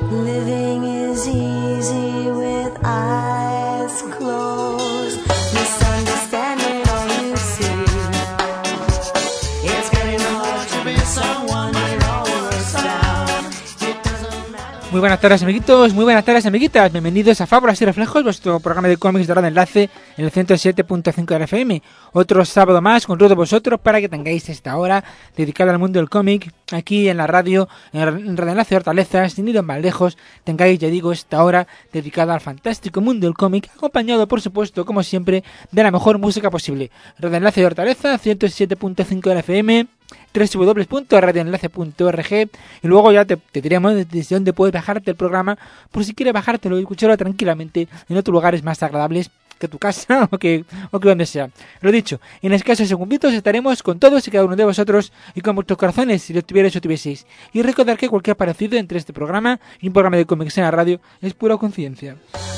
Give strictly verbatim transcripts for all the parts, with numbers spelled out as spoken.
Living is easy with eyes closed. Misunderstanding all you see. It's getting hard to be someone you're always down. It doesn't matter. Muy buenas tardes, amiguitos, muy buenas tardes, amiguitas. Bienvenidos a Fábulas y Reflejos, vuestro programa de cómics de Radio Enlace en el ciento siete punto cinco de la F M. Otro sábado más con todos vosotros para que tengáis esta hora dedicada al mundo del cómic aquí en la radio, en Radio Enlace de Hortaleza, sin ir más lejos. Tengáis, ya digo, esta hora dedicada al fantástico mundo del cómic, acompañado, por supuesto, como siempre, de la mejor música posible. Radio Enlace de Hortaleza, ciento siete punto cinco de la F M, doble u doble u doble u punto radio enlace punto org, y luego ya te, te diremos desde dónde puedes bajarte el programa por si quieres bajártelo y escucharlo tranquilamente en otros lugares más agradables que tu casa o que, o que donde sea. Lo dicho, en escasos segunditos estaremos con todos y cada uno de vosotros y con vuestros corazones si lo tuvierais o tuvieseis. Y recordar que cualquier parecido entre este programa y un programa de cómics en la radio es pura coincidencia.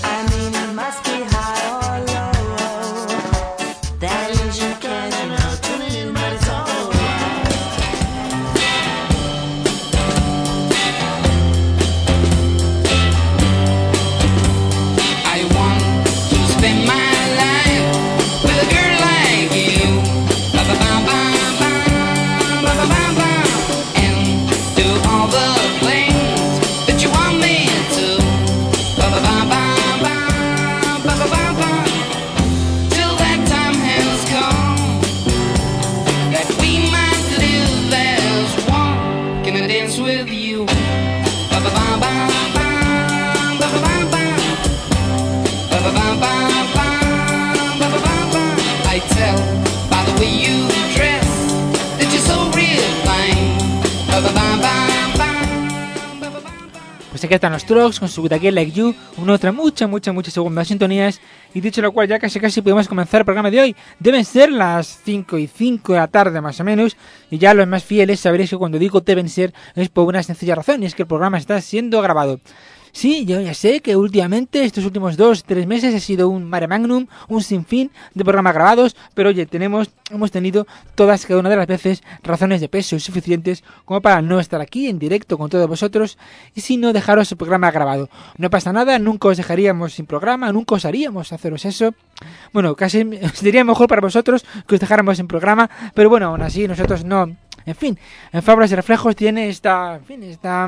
Pues aquí están los Trucks con su With a Girl Like You, una otra mucha, mucha, muchas segundas sintonías. Y dicho lo cual, ya casi casi podemos comenzar el programa de hoy. Deben ser las cinco y cinco de la tarde más o menos. Y ya los más fieles sabréis que cuando digo deben ser es por una sencilla razón, y es que el programa está siendo grabado. Sí, yo ya sé que últimamente, estos últimos dos, tres meses, ha sido un mare magnum, un sinfín de programas grabados, pero oye, tenemos, hemos tenido todas, cada una de las veces, razones de peso suficientes como para no estar aquí en directo con todos vosotros y sino dejaros el programa grabado. No pasa nada, nunca os dejaríamos sin programa, nunca os haríamos haceros eso. Bueno, casi sería mejor para vosotros que os dejáramos sin programa, pero bueno, aún así nosotros no. En fin, en Fábulas y Reflejos tiene esta, en fin, esta...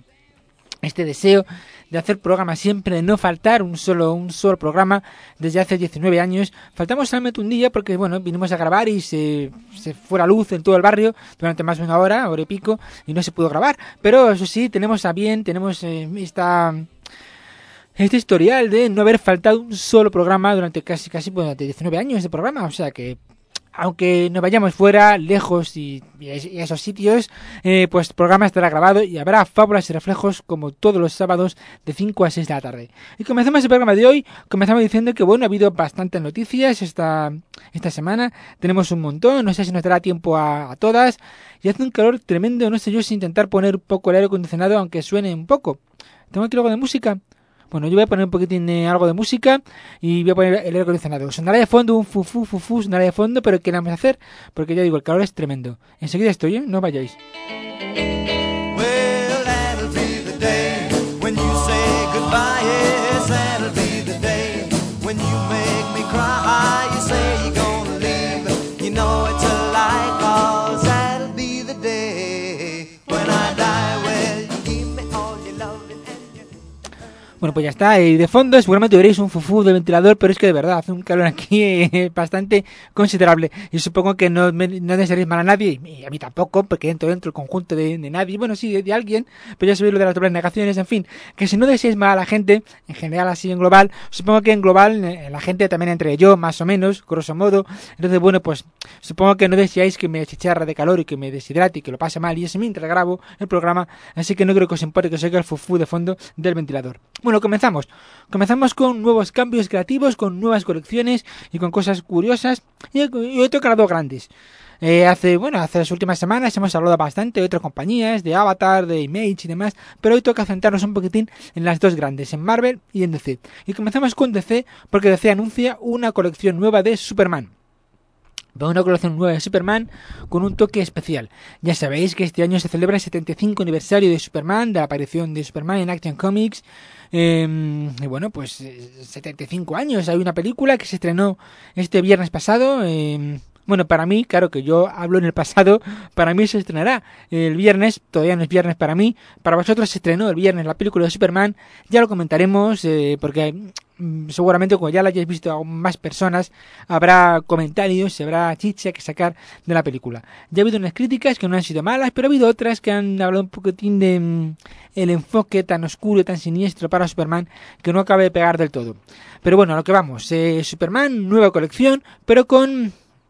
este deseo de hacer programa siempre, de no faltar un solo un solo programa desde hace diecinueve años. Faltamos solamente un día porque, bueno, vinimos a grabar y se, se fue la luz en todo el barrio durante más de una hora, hora y pico, y no se pudo grabar. Pero eso sí, tenemos a bien, tenemos eh, esta... este historial de no haber faltado un solo programa durante casi, casi, bueno, durante diecinueve años de programa, o sea que... aunque nos vayamos fuera, lejos y, y a esos sitios, eh, pues el programa estará grabado y habrá Fábulas y Reflejos como todos los sábados de cinco a seis de la tarde. Y comenzamos el programa de hoy, comenzamos diciendo que bueno, ha habido bastantes noticias esta, esta semana, tenemos un montón, no sé si nos dará tiempo a, a todas, y hace un calor tremendo, no sé yo si intentar poner un poco el aire acondicionado aunque suene un poco. ¿Tengo aquí algo de música? Bueno, yo voy a poner un poquitín de algo de música y voy a poner el aire acondicionado. Sonará de fondo un fufu, fufu, sonará de fondo, pero ¿qué le vamos a hacer? Porque ya digo, el calor es tremendo. Enseguida estoy, ¿eh? No vayáis. Well, that'll be the day when you say goodbye. Yes, that'll be the day when you make me cry. You say you're gonna leave, you know it's a lie, 'cause that'll be the day when I die. Well, you give me all your loving and your... Bueno, pues ya está, y de fondo seguramente veréis un fufú de ventilador, pero es que de verdad hace un calor aquí eh, bastante considerable, y supongo que no, me, no desearéis mal a nadie, y a mí tampoco, porque entro dentro del conjunto de, de nadie, bueno sí, de, de alguien, pero ya sabéis lo de las dobles negaciones, en fin, que si no deseáis mal a la gente, en general así en global, supongo que en global eh, la gente también entre yo, más o menos, grosso modo, entonces bueno, pues supongo que no deseáis que me chicharra de calor y que me deshidrate y que lo pase mal, y eso mientras grabo el programa, así que no creo que os importe que os oiga el fufú de fondo del ventilador. Bueno, comenzamos. Comenzamos con nuevos cambios creativos, con nuevas colecciones y con cosas curiosas. Y he tocado grandes. Eh, hace, bueno, hace las últimas semanas hemos hablado bastante de otras compañías, de Avatar, de Image y demás, pero hoy toca centrarnos un poquitín en las dos grandes, en Marvel y en D C. Y comenzamos con D C porque D C anuncia una colección nueva de Superman. Va una colección nueva de Superman con un toque especial. Ya sabéis que este año se celebra el setenta y cinco aniversario de Superman, de la aparición de Superman en Action Comics. Eh, y bueno, pues eh, setenta y cinco años. Hay una película que se estrenó este viernes pasado. Eh, bueno, para mí, claro que yo hablo en el pasado, para mí se estrenará el viernes, todavía no es viernes para mí. Para vosotros se estrenó el viernes la película de Superman. Ya lo comentaremos eh, porque... seguramente como ya la hayáis visto a más personas habrá comentarios, habrá chicha que sacar de la película. Ya ha habido unas críticas que no han sido malas, pero ha habido otras que han hablado un poquitín de mm, el enfoque tan oscuro y tan siniestro para Superman que no acaba de pegar del todo. Pero bueno, a lo que vamos, eh, Superman, nueva colección, pero con,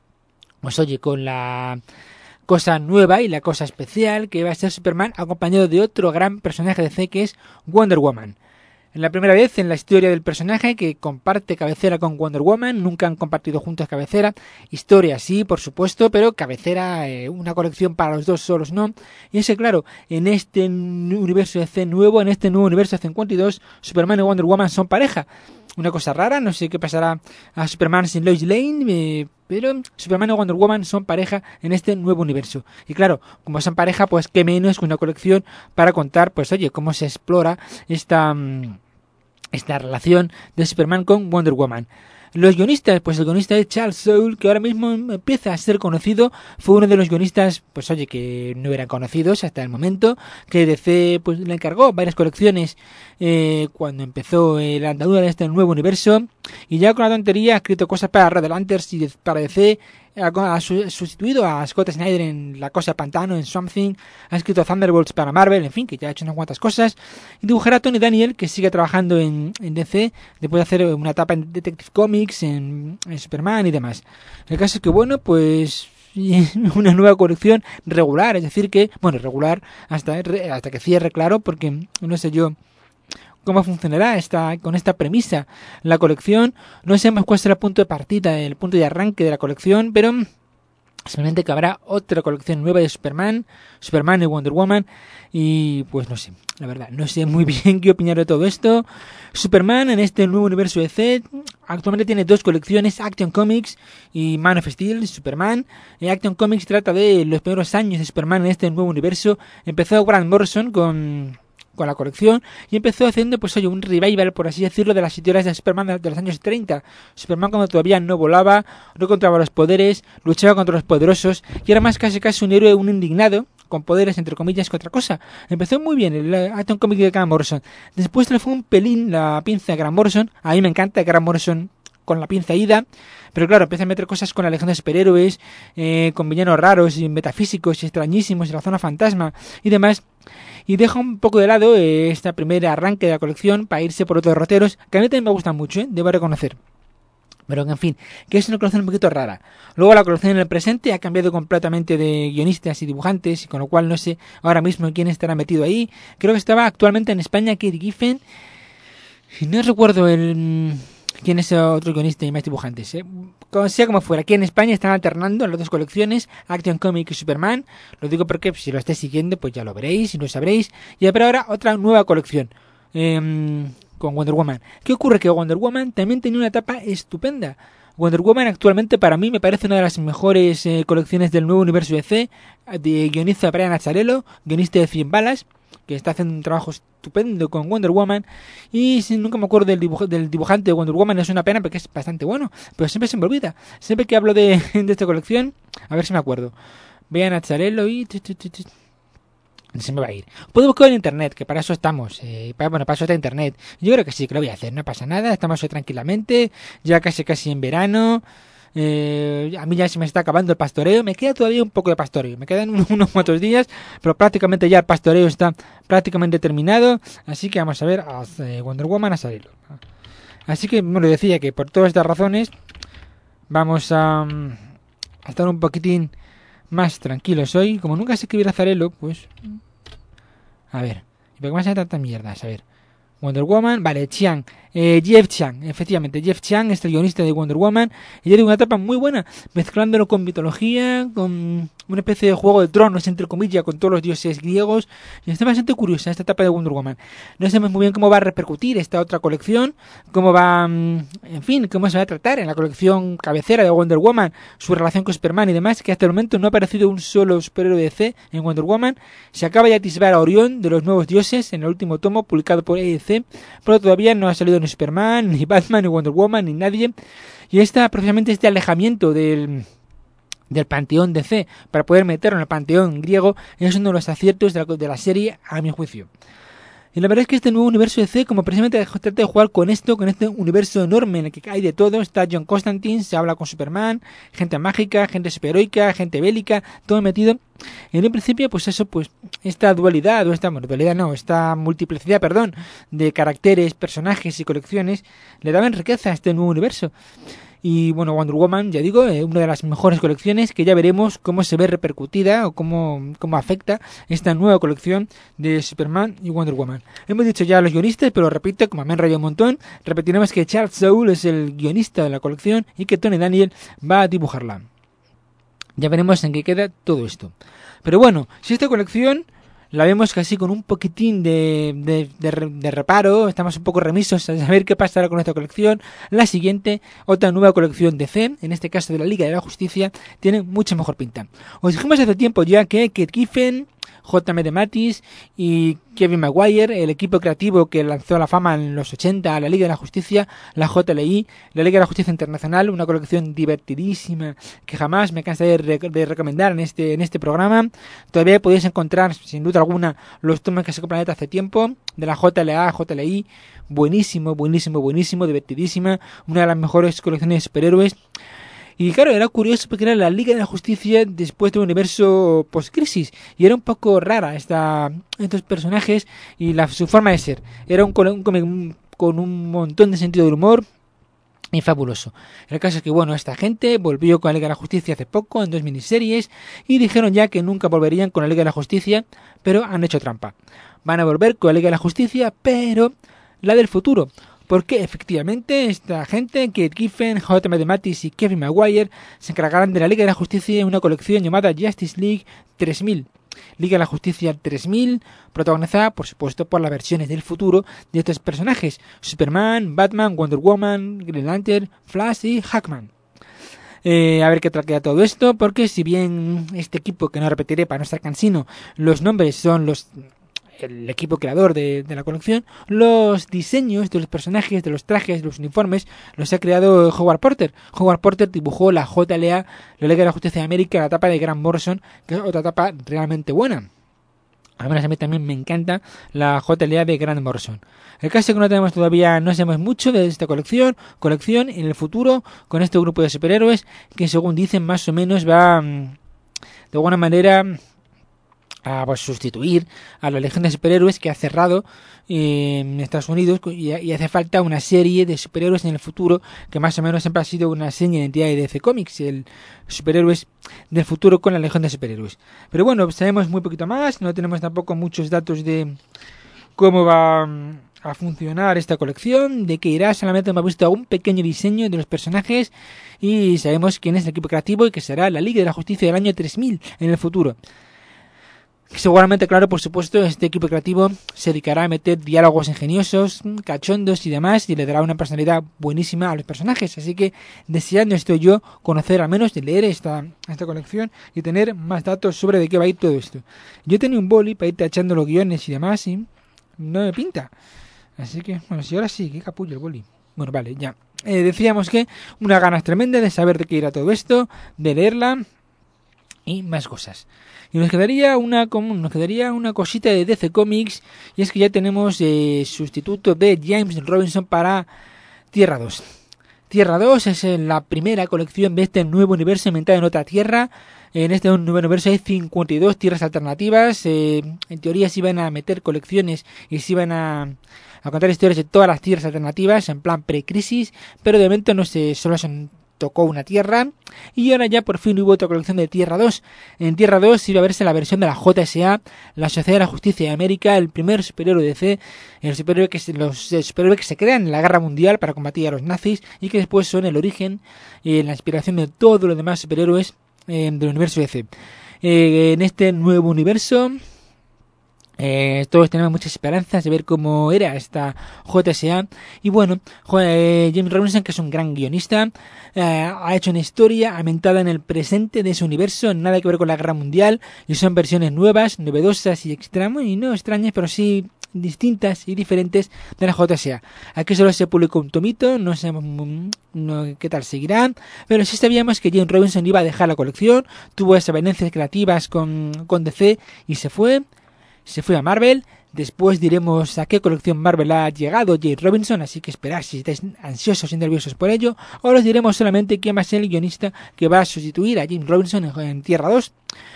pues oye, con la cosa nueva y la cosa especial que va a ser Superman acompañado de otro gran personaje de D C que es Wonder Woman. Es la primera vez en la historia del personaje que comparte cabecera con Wonder Woman. Nunca han compartido juntos cabecera. Historia sí, por supuesto, pero cabecera, eh, una colección para los dos solos no. Y ese, claro, en este universo de D C nuevo, en este nuevo universo de cincuenta y dos, Superman y Wonder Woman son pareja. Una cosa rara, no sé qué pasará a Superman sin Lois Lane, eh, pero Superman y Wonder Woman son pareja en este nuevo universo. Y claro, como son pareja, pues qué menos que una colección para contar, pues oye, cómo se explora esta... Um, esta relación de Superman con Wonder Woman. Los guionistas, pues el guionista es Charles Soule, que ahora mismo empieza a ser conocido. Fue uno de los guionistas, pues oye, que no eran conocidos hasta el momento, que D C pues le encargó varias colecciones eh, cuando empezó eh, la andadura de este nuevo universo. Y ya con la tontería ha escrito cosas para Red Lanterns y de, para D C. Ha sustituido a Scott Snyder en La Cosa Pantano, en Something. Ha escrito Thunderbolts para Marvel, en fin, que ya ha hecho unas cuantas cosas. Y dibujará a Tony Daniel, que sigue trabajando en, en D C, después de hacer una etapa en Detective Comics, en, en Superman y demás. El caso es que, bueno, pues una nueva colección regular, es decir que, bueno, regular hasta, hasta que cierre, claro, porque no sé yo cómo funcionará esta, con esta premisa la colección. No sabemos cuál será el punto de partida, el punto de arranque de la colección, pero simplemente que habrá otra colección nueva de Superman, Superman y Wonder Woman, y pues no sé, la verdad, no sé muy bien qué opinar de todo esto. Superman en este nuevo universo de D C actualmente tiene dos colecciones, Action Comics y Man of Steel, Superman. Eh, Action Comics trata de los primeros años de Superman en este nuevo universo. Empezó Grant Morrison con... con la colección y empezó haciendo pues oye un revival, por así decirlo, de las historias de Superman de los años treinta. Superman cuando todavía no volaba, no controlaba los poderes, luchaba contra los poderosos y era más casi casi un héroe, un indignado con poderes entre comillas que otra cosa. Empezó muy bien el Action Comic de Grant Morrison. Después le fue un pelín la pinza de Grant Morrison. A mí me encanta Grant Morrison con la pinza ida, pero claro, empieza a meter cosas con la legión de superhéroes, eh, con villanos raros y metafísicos y extrañísimos y la zona fantasma y demás, y deja un poco de lado eh, este primer arranque de la colección para irse por otros derroteros que a mí también me gustan mucho, ¿eh? Debo reconocer. Pero en fin, que es una colección un poquito rara. Luego la colección en el presente ha cambiado completamente de guionistas y dibujantes, y con lo cual no sé ahora mismo quién estará metido ahí. Creo que estaba actualmente en España Kate Giffen, y no recuerdo el... quién es otro guionista y más dibujantes, ¿eh? Como sea como fuera, aquí en España están alternando las dos colecciones, Action Comics y Superman. Lo digo porque si lo estáis siguiendo pues ya lo veréis y lo sabréis. Y habrá ahora otra nueva colección eh, con Wonder Woman. ¿Qué ocurre? Que Wonder Woman también tenía una etapa estupenda. Wonder Woman actualmente para mí me parece una de las mejores eh, colecciones del nuevo universo de D C, de guionista Brian Azzarello, guionista de Cien Balas, que está haciendo un trabajo estupendo con Wonder Woman. Y si nunca me acuerdo del, dibuj del dibujante de Wonder Woman, es una pena porque es bastante bueno, pero siempre se me olvida. Siempre que hablo de, de esta colección, a ver si me acuerdo. Vean a Azzarello y... se me va a ir. Puedo buscar en internet, que para eso estamos. Eh, para, bueno, para eso está internet. Yo creo que sí, que lo voy a hacer, no pasa nada. Estamos hoy tranquilamente, ya casi casi en verano. Eh, a mí ya se me está acabando el pastoreo. Me queda todavía un poco de pastoreo. Me quedan unos, unos cuantos días, pero prácticamente ya el pastoreo está prácticamente terminado. Así que vamos a ver a eh, Wonder Woman a salirlo. Así que, bueno, decía que por todas estas razones vamos a, a estar un poquitín más tranquilos hoy. Como nunca sé escribir Azzarello, pues... A ver, ¿y por qué me hace tanta mierda? A ver... Wonder Woman, vale, Chiang, eh, Jeff Chiang, efectivamente, Jeff Chiang es el guionista de Wonder Woman y tiene una etapa muy buena, mezclándolo con mitología, con una especie de juego de tronos, entre comillas, con todos los dioses griegos, y está bastante curiosa esta etapa de Wonder Woman. No sabemos muy bien cómo va a repercutir esta otra colección, cómo va, en fin, cómo se va a tratar en la colección cabecera de Wonder Woman, su relación con Superman y demás, que hasta el momento no ha aparecido un solo superhéroe de D C en Wonder Woman. Se acaba de atisbar a Orión de los nuevos dioses en el último tomo publicado por E D C, pero todavía no ha salido ni Superman, ni Batman, ni Wonder Woman, ni nadie, y está precisamente este alejamiento del... del panteón D C para poder meterlo en el panteón griego es uno de los aciertos de la, de la serie, a mi juicio. Y la verdad es que este nuevo universo D C, como precisamente trata de jugar con esto, con este universo enorme en el que hay de todo, está John Constantine, se habla con Superman, gente mágica, gente superheroica, gente bélica, todo metido. En un principio, pues eso, pues esta dualidad, o esta bueno, dualidad no, esta multiplicidad, perdón, de caracteres, personajes y colecciones, le daban riqueza a este nuevo universo. Y bueno, Wonder Woman, ya digo, es una de las mejores colecciones que ya veremos cómo se ve repercutida o cómo, cómo afecta esta nueva colección de Superman y Wonder Woman. Hemos dicho ya a los guionistas, pero repito, como me han rayado un montón, repetiremos que Charles Soule es el guionista de la colección y que Tony Daniel va a dibujarla. Ya veremos en qué queda todo esto. Pero bueno, si esta colección la vemos casi con un poquitín de, de, de, de reparo, estamos un poco remisos a saber qué pasará con esta colección. La siguiente, otra nueva colección de D C, en este caso de la Liga de la Justicia, tiene mucha mejor pinta. Os dijimos hace tiempo ya que Keith Giffen, J M DeMatteis y Kevin Maguire, el equipo creativo que lanzó a la fama en los ochenta a la Liga de la Justicia, la J L I, la Liga de la Justicia Internacional, una colección divertidísima que jamás me cansé de, re- de recomendar en este en este programa. Todavía podéis encontrar, sin duda alguna, los tomos que sacó Planeta hace tiempo, de la J L A, J L I, buenísimo, buenísimo, buenísimo, divertidísima, una de las mejores colecciones de superhéroes. Y claro, era curioso porque era la Liga de la Justicia después de un universo post-crisis. Y era un poco rara esta, estos personajes y la, su forma de ser. Era un cómic con un montón de sentido del humor y fabuloso. El caso es que, bueno, esta gente volvió con la Liga de la Justicia hace poco en dos miniseries y dijeron ya que nunca volverían con la Liga de la Justicia, pero han hecho trampa. Van a volver con la Liga de la Justicia, pero la del futuro. Porque efectivamente esta gente, Keith Giffen, J M DeMatteis y Kevin Maguire, se encargarán de la Liga de la Justicia en una colección llamada Justice League tres mil. Liga de la Justicia tres mil, protagonizada por supuesto por las versiones del futuro de estos personajes: Superman, Batman, Wonder Woman, Green Lantern, Flash y Hawkman. Eh, a ver qué tal queda todo esto, porque si bien este equipo, que no repetiré para no estar cansino, los nombres son los... el equipo creador de, de la colección, los diseños de los personajes, de los trajes, de los uniformes, los ha creado Howard Porter. Howard Porter dibujó la J L A, la Liga de la Justicia de América, la etapa de Grant Morrison, que es otra etapa realmente buena. Al menos a mí también me encanta la J L A de Grant Morrison. El caso es que no tenemos todavía, no sabemos mucho de esta colección, colección en el futuro, con este grupo de superhéroes, que según dicen más o menos va, de alguna manera, a pues, sustituir a la Legión de Superhéroes que ha cerrado eh, en Estados Unidos, y, y hace falta una serie de superhéroes en el futuro que más o menos siempre ha sido una seña de identidad de D C Comics, el superhéroes del futuro con la Legión de Superhéroes. Pero bueno, sabemos muy poquito más, no tenemos tampoco muchos datos de cómo va a funcionar esta colección, de qué irá. Solamente hemos visto un pequeño diseño de los personajes y sabemos quién es el equipo creativo y que será la Liga de la Justicia del año tres mil en el futuro. Seguramente, claro, por supuesto, este equipo creativo se dedicará a meter diálogos ingeniosos, cachondos y demás, y le dará una personalidad buenísima a los personajes. Así que deseando estoy yo conocer, al menos de leer esta, esta colección y tener más datos sobre de qué va a ir todo esto. Yo tenía un boli para ir tachando los guiones y demás y no me pinta. Así que, bueno, si ahora sí, qué capullo el boli. Bueno, vale, ya. Eh, decíamos que unas ganas tremendas de saber de qué irá todo esto, de leerla y más cosas. Y nos quedaría una nos quedaría una cosita de D C Comics, y es que ya tenemos eh, sustituto de James Robinson para Tierra dos. Tierra dos es la primera colección de este nuevo universo inventado en otra tierra. En este nuevo universo hay cincuenta y dos tierras alternativas. Eh, en teoría se iban a meter colecciones y se iban a, a contar historias de todas las tierras alternativas en plan pre-crisis, pero de momento no sé, solo son tocó una Tierra, y ahora ya por fin hubo otra colección de Tierra dos. En Tierra dos iba a verse la versión de la J S A, la Sociedad de la Justicia de América, el primer superhéroe de D C, el superhéroe que se, los el superhéroe que se crean en la Guerra Mundial para combatir a los nazis y que después son el origen y eh, la inspiración de todos los demás superhéroes eh, del universo D C. Eh, en este nuevo universo Eh, todos tenemos muchas esperanzas de ver cómo era esta J S A. Y bueno, eh, James Robinson, que es un gran guionista, eh, ha hecho una historia ambientada en el presente de ese universo, nada que ver con la Guerra Mundial, y son versiones nuevas, novedosas y extrañas, y no extrañas, pero sí distintas y diferentes de la J S A. Aquí solo se publicó un tomito, no sabemos no, qué tal seguirá, pero sí sabíamos que James Robinson iba a dejar la colección, tuvo esas venencias creativas con, con D C y se fue. Se fue a Marvel. Después diremos a qué colección Marvel ha llegado James Robinson, así que esperad si estáis ansiosos y nerviosos por ello. O os diremos solamente quién va a ser el guionista que va a sustituir a James Robinson en, en Tierra dos.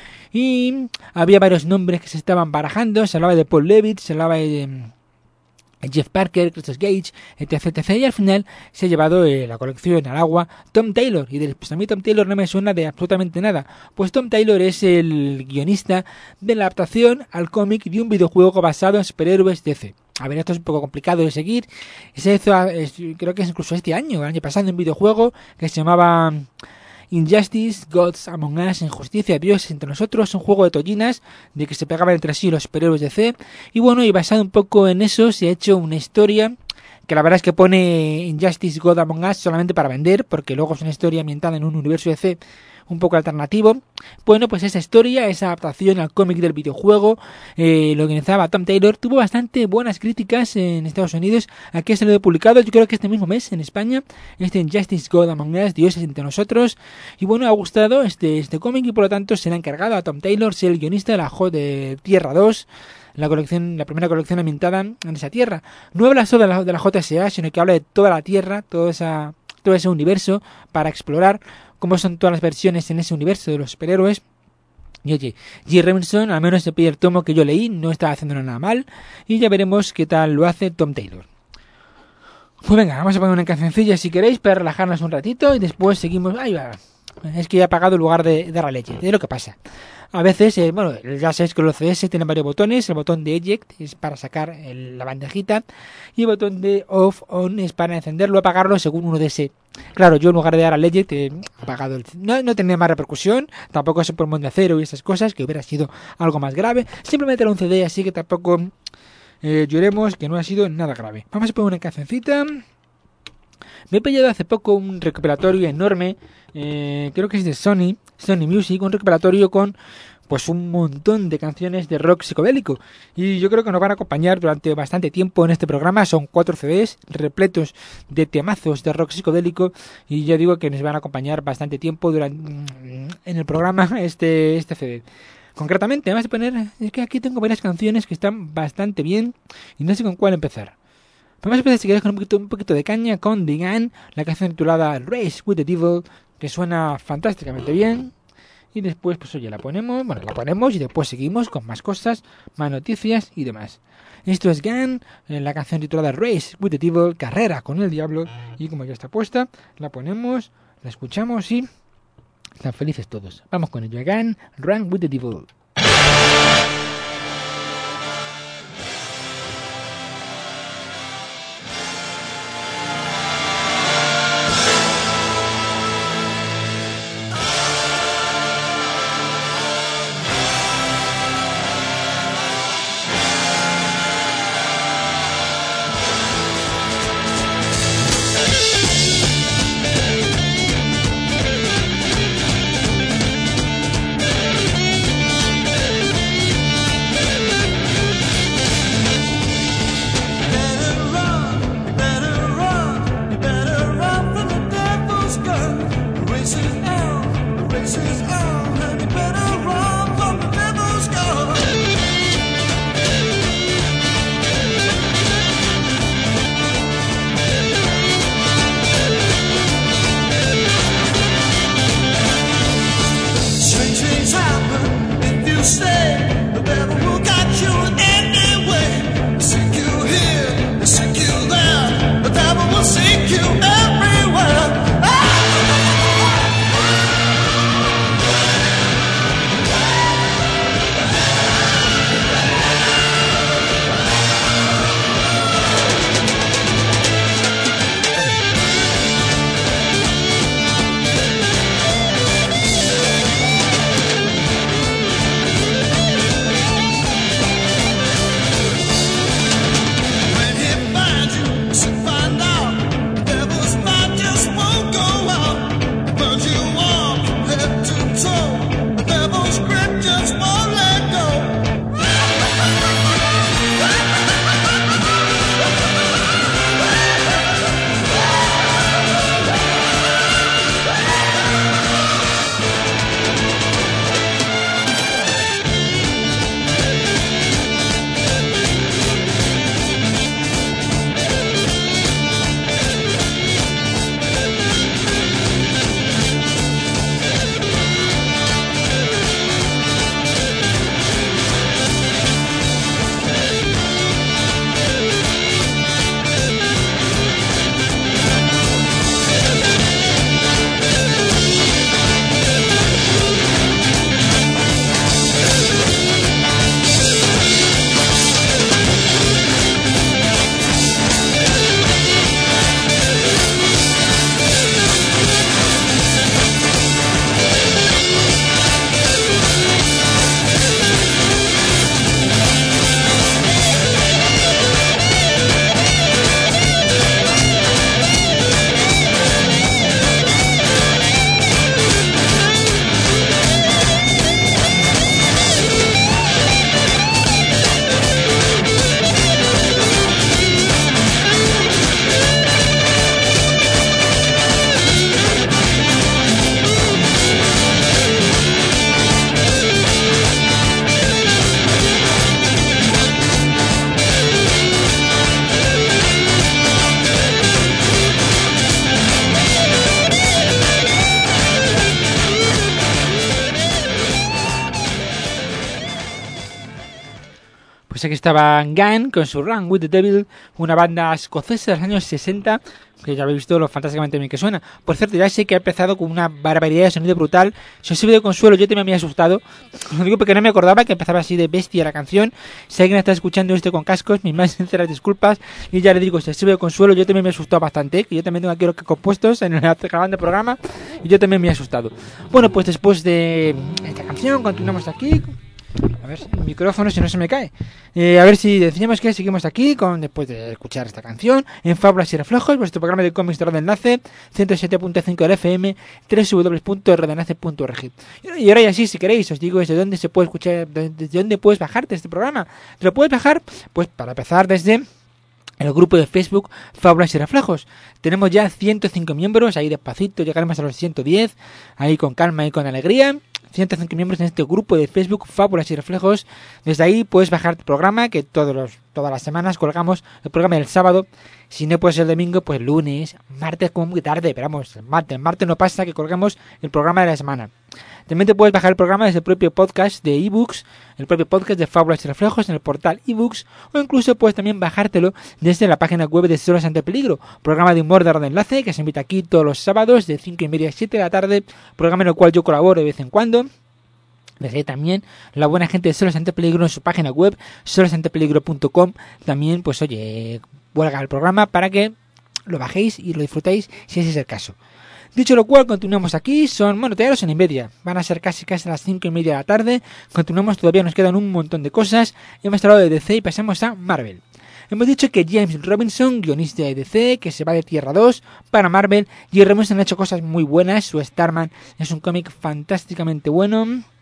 Y había varios nombres que se estaban barajando. Se hablaba de Paul Levitt, se hablaba de Jeff Parker, Christos Gage, etc, etcétera. Y al final se ha llevado eh, la colección al agua Tom Taylor. Y diréis, pues a mí Tom Taylor no me suena de absolutamente nada. Pues Tom Taylor es el guionista de la adaptación al cómic de un videojuego basado en superhéroes D C. A ver, esto es un poco complicado de seguir. Se hizo, es, creo que es incluso este año, el año pasado, un videojuego que se llamaba Injustice, Gods Among Us, Injusticia, Dios entre nosotros, un juego de tollinas de que se pegaban entre sí los superhéroes de D C. Y bueno, y basado un poco en eso se ha hecho una historia que la verdad es que pone Injustice, God Among Us solamente para vender, porque luego es una historia ambientada en un universo de D C un poco alternativo. Bueno, pues esa historia, esa adaptación al cómic del videojuego, eh, lo organizaba Tom Taylor, tuvo bastante buenas críticas en Estados Unidos. Aquí ha salido publicado, yo creo que este mismo mes en España, este Injustice God Among Us, Dioses entre nosotros. Y bueno, ha gustado este, este cómic y por lo tanto se le ha encargado a Tom Taylor ser el guionista de la J de Tierra dos, la colección, la primera colección ambientada en esa tierra. No habla solo de la, de la J S A, sino que habla de toda la Tierra, toda esa, todo ese universo para explorar cómo son todas las versiones en ese universo de los superhéroes. Y oye, James Robinson, al menos el primer tomo que yo leí, no estaba haciendo nada mal. Y ya veremos qué tal lo hace Tom Taylor. Pues venga, vamos a poner una cancioncilla si queréis para relajarnos un ratito y después seguimos. Ahí va. Es que ya he apagado el lugar de dar la leche. Es lo que pasa. A veces, eh, bueno, ya sabéis que los C D S tienen varios botones. El botón de Eject es para sacar el, la bandejita. Y el botón de Off, On es para encenderlo o apagarlo según uno desee. Claro, yo en lugar de dar al Eject he apagado el... No, no tenía más repercusión. Tampoco es por de acero y esas cosas, que hubiera sido algo más grave. Simplemente era un C D, así que tampoco eh, lloremos, que no ha sido nada grave. Vamos a poner una cancioncita. Me he pillado hace poco un recopilatorio enorme, eh, creo que es de Sony, Sony Music, un recopilatorio con pues un montón de canciones de rock psicodélico. Y yo creo que nos van a acompañar durante bastante tiempo en este programa. Son cuatro C Ds repletos de temazos de rock psicodélico. Y yo digo que nos van a acompañar bastante tiempo durante, en el programa este, este C D. Concretamente, vamos a poner... Es que aquí tengo varias canciones que están bastante bien y no sé con cuál empezar. Vamos a empezar si queréis con un poquito, un poquito de caña con The Gun, la canción titulada Race with the Devil, que suena fantásticamente bien. Y después, pues oye, la ponemos, bueno, la ponemos y después seguimos con más cosas, más noticias y demás. Esto es Gun, la canción titulada Race with the Devil, carrera con el diablo. Y como ya está puesta, la ponemos, la escuchamos y están felices todos. Vamos con ello, Gun, Run with the Devil. Thank Pues aquí estaba Gun con su Run with the Devil, una banda escocesa de los años sesenta, que ya habéis visto lo fantásticamente bien que suena. Por cierto, ya sé que ha empezado con una barbaridad de sonido brutal. Si os sirve de consuelo, yo también me he asustado. Lo digo porque no me acordaba que empezaba así de bestia la canción. Si alguien está escuchando esto con cascos, mis más sinceras disculpas. Y ya le digo, si os sirve de consuelo, yo también me he asustado bastante, que yo también tengo aquí los cascos puestos en la grabando el programa, y yo también me he asustado. Bueno, pues después de esta canción, continuamos aquí. A ver, el micrófono si no se me cae. Eh, a ver si decimos que seguimos aquí con después de escuchar esta canción en Fábulas y Reflejos, vuestro programa de cómics de Radio Enlace, ciento siete punto cinco del F M, doble u doble u doble u punto radio enlace punto org. Y ahora ya sí, si queréis, os digo desde dónde se puede escuchar, desde dónde puedes bajarte este programa. ¿Te lo puedes bajar? Pues para empezar desde el grupo de Facebook Fábulas y Reflejos. Tenemos ya ciento cinco miembros, ahí despacito llegaremos a los ciento diez, ahí con calma y con alegría. ciento cinco miembros en este grupo de Facebook Fábulas y Reflejos. Desde ahí puedes bajar el programa, que todos los, todas las semanas colgamos el programa del sábado. Si no puede ser el domingo, pues lunes, martes como muy tarde, pero vamos, el martes, el martes no pasa que colgamos el programa de la semana. También te puedes bajar el programa desde el propio podcast de ebooks, el propio podcast de Fábulas y Reflejos en el portal ebooks, o incluso puedes también bajártelo desde la página web de Solos ante Peligro, programa de humor de Radio Enlace que se invita aquí todos los sábados de cinco y media a siete de la tarde, programa en el cual yo colaboro de vez en cuando. Desde ahí también la buena gente de Solos ante Peligro en su página web, solos ante peligro punto com, también pues oye, vuelga el programa para que lo bajéis y lo disfrutéis si ese es el caso. Dicho lo cual, continuamos aquí, son, bueno, todavía son y media, van a ser casi casi a las cinco y media de la tarde, continuamos, todavía nos quedan un montón de cosas, hemos hablado de D C y pasamos a Marvel. Hemos dicho que James Robinson, guionista de D C, que se va de Tierra dos para Marvel, y Robinson ha hecho cosas muy buenas, su Starman es un cómic fantásticamente bueno.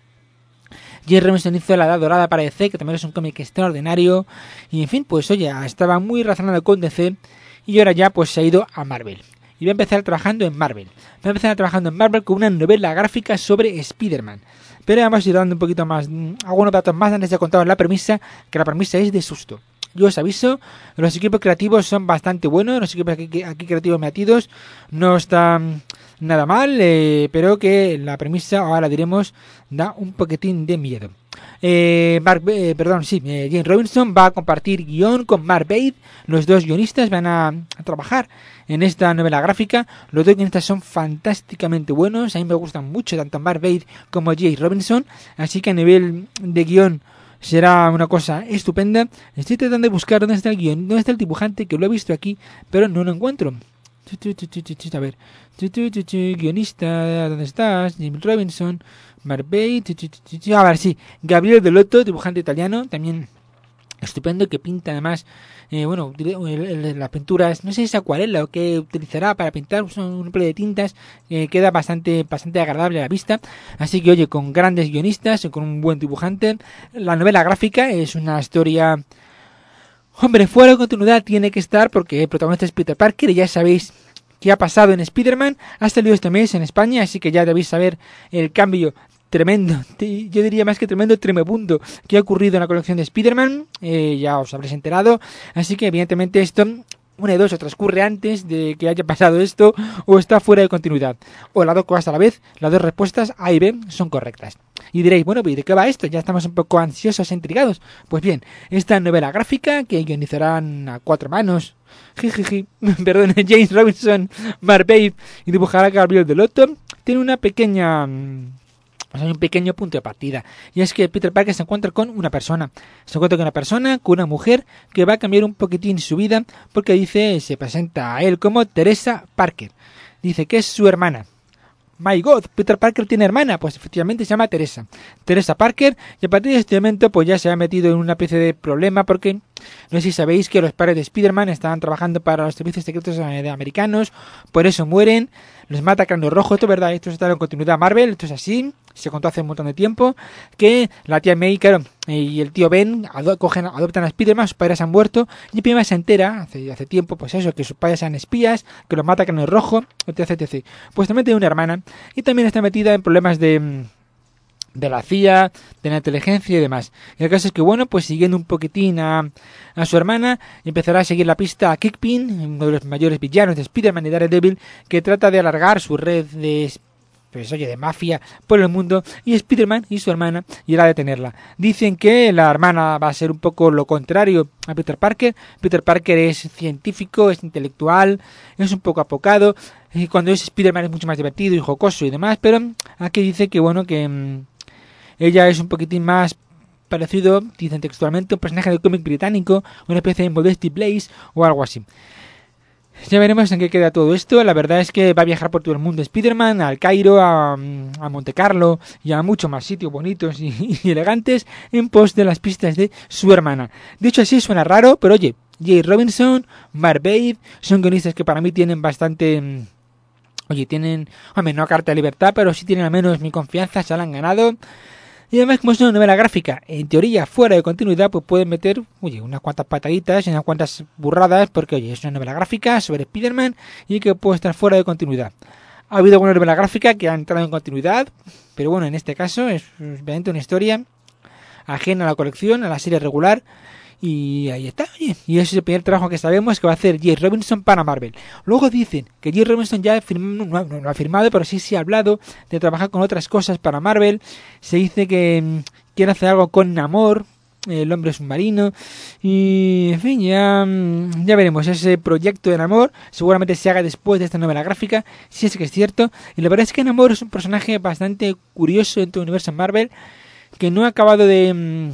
James Robinson hizo La Edad Dorada para D C, que también es un cómic extraordinario, y en fin, pues oye, estaba muy relacionado con D C, y ahora ya pues se ha ido a Marvel. Y va a empezar trabajando en Marvel. Va a empezar trabajando en Marvel con una novela gráfica sobre Spider-Man. Pero vamos a ir dando un poquito más, algunos datos más antes de contaros la premisa, que la premisa es de susto. Yo os aviso, los equipos creativos son bastante buenos, los equipos aquí, aquí creativos metidos no están nada mal, eh, pero que la premisa, ahora diremos, da un poquitín de miedo. Eh, Mark, eh, perdón, sí, eh, James Robinson va a compartir guión con Mark Waid. Los dos guionistas van a, a trabajar en esta novela gráfica. Los dos guionistas son fantásticamente buenos. A mí me gustan mucho tanto Mark Waid como James Robinson. Así que a nivel de guión será una cosa estupenda. Estoy tratando de buscar dónde está el guión, dónde está el dibujante, que lo he visto aquí, pero no lo encuentro. A ver, guionista, ¿dónde estás? James Robinson, Mark Waid, a ver, sí, Gabriele Dell'Otto, dibujante italiano, también estupendo, que pinta además, eh, bueno, las pinturas, no sé si es acuarela o qué utilizará para pintar, son un empleo de tintas, eh, queda bastante bastante agradable a la vista, así que oye, con grandes guionistas, con un buen dibujante. La novela gráfica es una historia, hombre, fuera de continuidad tiene que estar, porque el protagonista es Peter Parker y ya sabéis qué ha pasado en Spider-Man. Ha salido este mes en España, así que ya debéis saber el cambio tremendo, yo diría más que tremendo, tremebundo que ha ocurrido en la colección de Spider-Man. Eh, ya os habréis enterado, así que evidentemente esto, una de dos, o transcurre antes de que haya pasado esto, o está fuera de continuidad, o las dos cosas a la vez. Las dos respuestas A y B son correctas. Y diréis, bueno, ¿de qué va esto? Ya estamos un poco ansiosos e intrigados. Pues bien, esta novela gráfica que guionizarán a cuatro manos, jijiji, perdón, James Robinson, Mark Waid, y dibujará Gabriele Dell'Otto, tiene una pequeña... hay un pequeño punto de partida, y es que Peter Parker se encuentra con una persona, se encuentra con una persona, con una mujer que va a cambiar un poquitín su vida, porque dice, se presenta a él como Teresa Parker, dice que es su hermana. My God, Peter Parker tiene hermana, pues efectivamente se llama Teresa, Teresa Parker, y a partir de este momento pues ya se ha metido en una especie de problema, porque no sé si sabéis que los padres de Spider-Man estaban trabajando para los servicios secretos americanos, por eso mueren, los mata Cráneo Rojo. Esto es verdad, esto está en continuidad Marvel, esto es así, se contó hace un montón de tiempo, que la tía May, claro, y el tío Ben ado- cogen, adoptan a Spider-Man, sus padres han muerto, y Spider-Man se entera, hace, hace tiempo, pues eso, que sus padres sean espías, que los mata Cráneo Rojo, etc, etcétera. Pues también tiene una hermana, y también está metida en problemas de... de la C I A, de la inteligencia y demás. Y el caso es que, bueno, pues siguiendo un poquitín a, a su hermana, empezará a seguir la pista a Kingpin, uno de los mayores villanos de Spider-Man y Daredevil, que trata de alargar su red de pues oye, de mafia por el mundo, y Spider-Man y su hermana irá a detenerla. Dicen que la hermana va a ser un poco lo contrario a Peter Parker. Peter Parker es científico, es intelectual, es un poco apocado, y cuando es Spider-Man es mucho más divertido y jocoso y demás, pero aquí dice que bueno, que mmm, ella es un poquitín más parecido, dicen textualmente, un personaje de cómic británico, una especie de Modesty Blaze o algo así. Ya veremos en qué queda todo esto. La verdad es que va a viajar por todo el mundo Spider-Man, al Cairo, a, a Monte Carlo y a muchos más sitios bonitos y, y elegantes en pos de las pistas de su hermana. Dicho así suena raro, pero oye, Jay Robinson, Mark Waid, son guionistas que para mí tienen bastante... Oye, tienen, hombre, no carta de libertad, pero sí tienen al menos mi confianza, se la han ganado. Y además, como es una novela gráfica, en teoría fuera de continuidad, pues pueden meter, oye, unas cuantas pataditas y unas cuantas burradas, porque, oye, es una novela gráfica sobre Spider-Man y que puede estar fuera de continuidad. Ha habido alguna novela gráfica que ha entrado en continuidad, pero bueno, en este caso es realmente una historia ajena a la colección, a la serie regular. Y ahí está, oye, y ese es el primer trabajo que sabemos que va a hacer Jay Robinson para Marvel. Luego dicen que Jay Robinson ya firmó, no, no, no ha firmado, pero sí se ha hablado de trabajar con otras cosas para Marvel. Se dice que mmm, quiere hacer algo con Namor, el hombre submarino, y en fin, ya, ya veremos. Ese proyecto de Namor seguramente se haga después de esta novela gráfica, si es que es cierto. Y la verdad es que Namor es un personaje bastante curioso en todo el universo Marvel, que no ha acabado de... Mmm,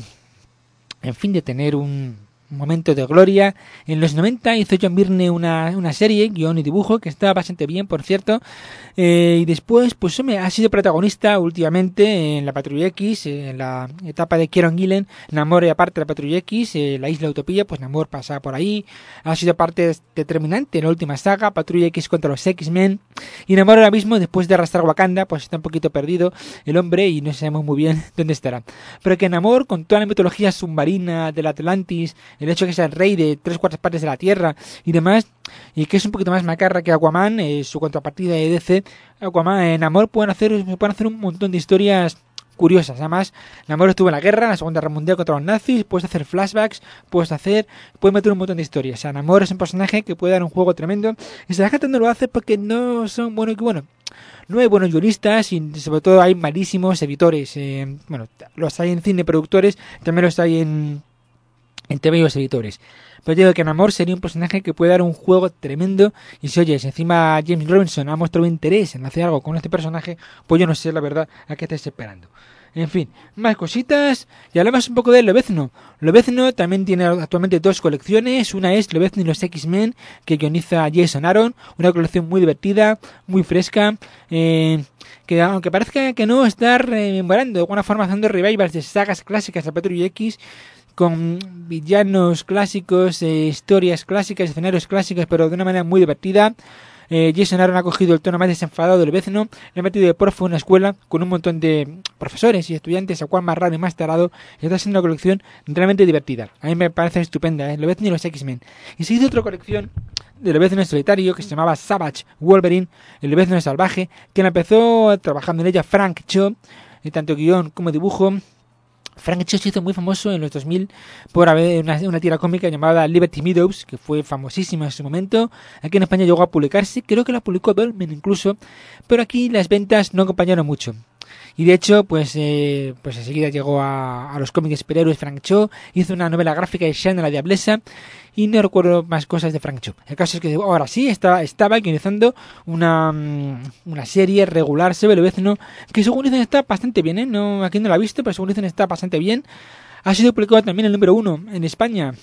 en fin, de tener un momento de gloria. En los noventa hizo John Byrne una, una serie, guión y dibujo, que estaba bastante bien, por cierto. Eh, y después, pues hombre, ha sido protagonista últimamente en la Patrulla X, en la etapa de Kieron Gillen, Namor, y aparte de la Patrulla X, eh, la Isla Utopía, pues Namor pasaba por ahí. Ha sido parte determinante en la última saga, Patrulla X contra los X-Men. Y Namor ahora mismo, después de arrastrar Wakanda, pues está un poquito perdido el hombre y no sabemos muy bien dónde estará. Pero que Namor, con toda la mitología submarina del Atlantis, el hecho de que sea el rey de tres cuartas partes de la Tierra y demás, y que es un poquito más macarra que Aquaman, eh, su contrapartida de D C, Aquaman, en Namor pueden hacer, pueden hacer un montón de historias curiosas. Además, Namor estuvo en la guerra, en la Segunda Guerra Mundial contra los nazis, puedes hacer flashbacks, puedes hacer, puedes meter un montón de historias. O sea, Namor es un personaje que puede dar un juego tremendo, y se la gente no lo hace porque no son buenos, que bueno, no hay buenos guionistas y sobre todo hay malísimos editores. Eh, bueno, los hay en cine productores, también los hay en en T V y los editores. Pero digo que Namor sería un personaje que puede dar un juego tremendo, y si oyes, encima James Robinson ha mostrado interés en hacer algo con este personaje, pues yo no sé la verdad a qué estáis esperando. En fin, más cositas, y hablamos un poco de Lobezno. Lobezno también tiene actualmente dos colecciones. Una es Lobezno y los X-Men, que guioniza Jason Aaron, una colección muy divertida, muy fresca, eh, que aunque parezca que no, está rememorando de alguna forma, haciendo revivals de sagas clásicas de Patrulla X, con villanos clásicos, eh, historias clásicas, escenarios clásicos, pero de una manera muy divertida. Eh, Jason Aaron ha cogido el tono más desenfadado del Lobezno, le ha metido de porfa una escuela con un montón de profesores y estudiantes, a cual más raro y más tarado, y está siendo una colección realmente divertida. A mí me parece estupenda, ¿eh? Lobezno y los X-Men. Y se hizo otra colección de Lobezno en solitario que se llamaba Savage Wolverine, el Lobezno salvaje, que empezó trabajando en ella Frank Cho, tanto guión como dibujo. Frank Cho se hizo muy famoso en los dos mil por haber una, una tira cómica llamada Liberty Meadows, que fue famosísima en su momento. Aquí en España llegó a publicarse, creo que la publicó Dolmen incluso, pero aquí las ventas no acompañaron mucho. Y de hecho, pues eh, pues enseguida llegó a, a los cómics superhéroes Frank Cho, hizo una novela gráfica de Shanna la Diablesa, y no recuerdo más cosas de Frank Cho. El caso es que ahora sí estaba, estaba guionizando una, una serie regular sobre Lobezno, que según dicen está bastante bien, ¿eh? No, aquí no la he visto, pero según dicen está bastante bien. Ha sido publicado también el número uno en España,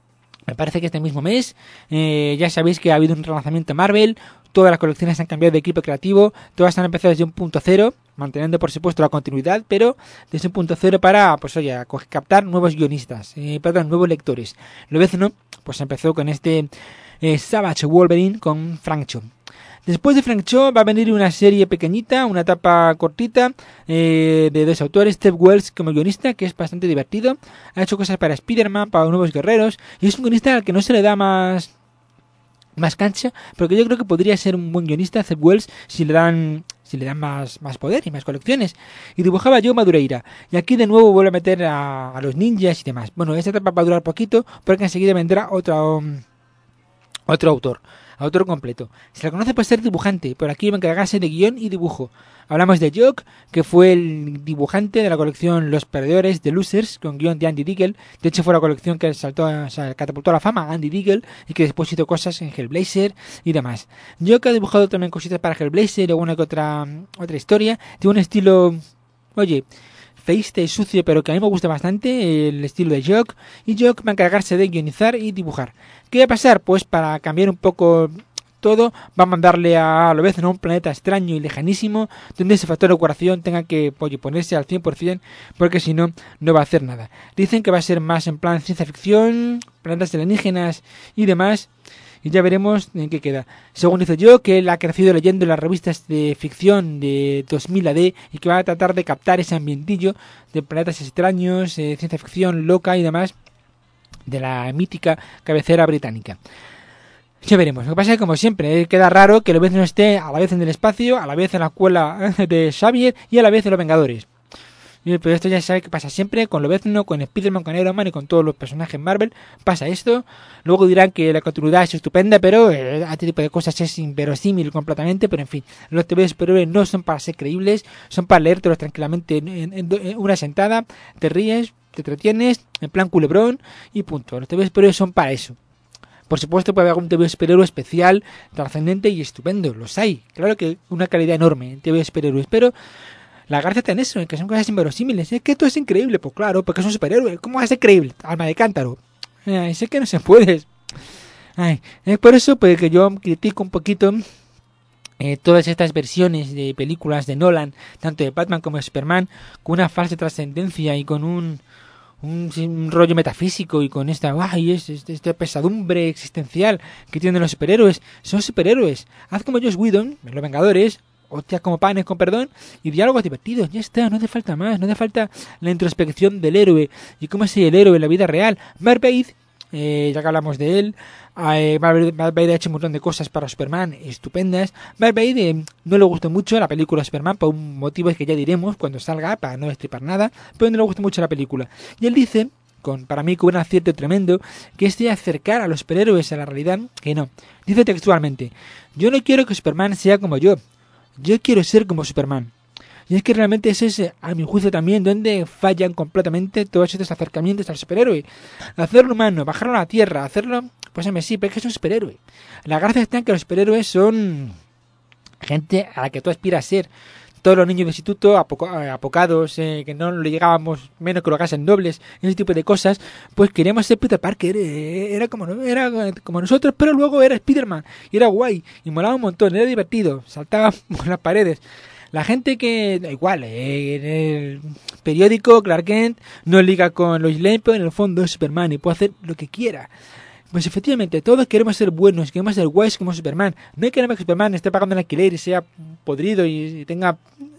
me parece que este mismo mes. Eh, ya sabéis que ha habido un relanzamiento Marvel, todas las colecciones han cambiado de equipo creativo, todas han empezado desde un punto cero, manteniendo por supuesto la continuidad, pero desde un punto cero para, pues oye, captar nuevos guionistas, eh, perdón, nuevos lectores. Lobezno, pues empezó con este eh, Savage Wolverine con Frank Cho. Después de Frank Cho va a venir una serie pequeñita, una etapa cortita, eh, de dos autores, Steve Wells como guionista, que es bastante divertido. Ha hecho cosas para Spider-Man, para Nuevos Guerreros, y es un guionista al que no se le da más más cancha, pero que yo creo que podría ser un buen guionista, Steve Wells, si le dan si le dan más, más poder y más colecciones. Y dibujaba Joe Madureira, y aquí de nuevo vuelve a meter a, a los ninjas y demás. Bueno, esta etapa va a durar poquito, porque enseguida vendrá otro, um, otro autor. autor completo. Se le conoce por ser dibujante, por aquí va a encargarse de guión y dibujo. Hablamos de Jock, que fue el dibujante de la colección Los Perdedores de Losers, con guión de Andy Diggle. De hecho, fue la colección que saltó, o sea, catapultó a la fama a Andy Diggle y que después hizo cosas en Hellblazer y demás. Jock ha dibujado también cositas para Hellblazer o una que otra, otra historia. Tiene un estilo, oye, feíste y sucio, pero que a mí me gusta bastante, el estilo de Jock. Y Jock va a encargarse de guionizar y dibujar. ¿Qué va a pasar? Pues para cambiar un poco todo, va a mandarle a, a lo vez a un planeta extraño y lejanísimo, donde ese factor de curación tenga que oye, ponerse al cien por ciento, porque si no, no va a hacer nada. Dicen que va a ser más en plan ciencia ficción, planetas alienígenas y demás, y ya veremos en qué queda. Según dice yo, que él ha crecido leyendo las revistas de ficción de dos mil A D y que va a tratar de captar ese ambientillo de planetas extraños, eh, ciencia ficción loca y demás, de la mítica cabecera británica. Ya veremos. Lo que pasa es que, como siempre, eh, queda raro que Lobezno esté a la vez en el espacio, a la vez en la escuela de Xavier y a la vez en Los Vengadores. Pero esto ya se sabe que pasa siempre con Lobezno, con Spider-Man, con Iron Man y con todos los personajes Marvel. Pasa esto. Luego dirán que la continuidad es estupenda, pero eh, este tipo de cosas es inverosímil completamente. Pero en fin, los T V de superhéroes no son para ser creíbles, son para leértelos tranquilamente en, en, en, en una sentada, te ríes, te entretienes, en plan culebrón y punto. Los T V de superhéroes son para eso. Por supuesto puede haber un T V de superhéroe especial, trascendente y estupendo, los hay. Claro que una calidad enorme en T V de superhéroes, pero la gracia está en eso, en que son cosas inverosímiles. Es que esto es increíble, pues claro, porque es un superhéroe. ¿Cómo va a ser creíble? Alma de cántaro. Ay, sé que no se puede. Ay, es por eso pues, que yo critico un poquito eh, todas estas versiones de películas de Nolan, tanto de Batman como de Superman, con una falsa trascendencia y con un... Un, un rollo metafísico y con esta ay, es, es, esta pesadumbre existencial que tienen los superhéroes. Son superhéroes. Haz como Joss Whedon en Los Vengadores, hostias como panes, con perdón, y diálogos divertidos. Ya está, no hace falta más. No hace falta la introspección del héroe y cómo es el héroe en la vida real. Mark Waid, eh, ya que hablamos de él, eh, Mark Waid ha hecho un montón de cosas para Superman estupendas. Mark Waid eh, no le gustó mucho la película Superman por un motivo que ya diremos cuando salga, para no destripar nada, pero no le gustó mucho la película. Y él dice, con para mí con un acierto tremendo, que es de acercar a los superhéroes a la realidad, que no. Dice textualmente: yo no quiero que Superman sea como yo, yo quiero ser como Superman. Y es que realmente ese es, a mi juicio también, donde fallan completamente todos estos acercamientos al superhéroe. Hacerlo humano, bajarlo a la tierra, hacerlo... Pues hombre, sí, pero es que es un superhéroe. La gracia está en que los superhéroes son gente a la que tú aspiras a ser. Todos los niños de instituto, apoca- apocados, eh, que no le llegábamos menos que lo hagan nobles, ese tipo de cosas, pues queríamos ser Peter Parker. Eh, era, como, era como nosotros, pero luego era Spider-Man. Y era guay, y molaba un montón, era divertido, saltaba por las paredes. La gente que, da igual, eh, en el periódico Clark Kent no liga con Lois Lane, pero en el fondo es Superman y puede hacer lo que quiera. Pues efectivamente, todos queremos ser buenos, queremos ser guays como Superman. No queremos que Superman esté pagando el alquiler y sea podrido y tenga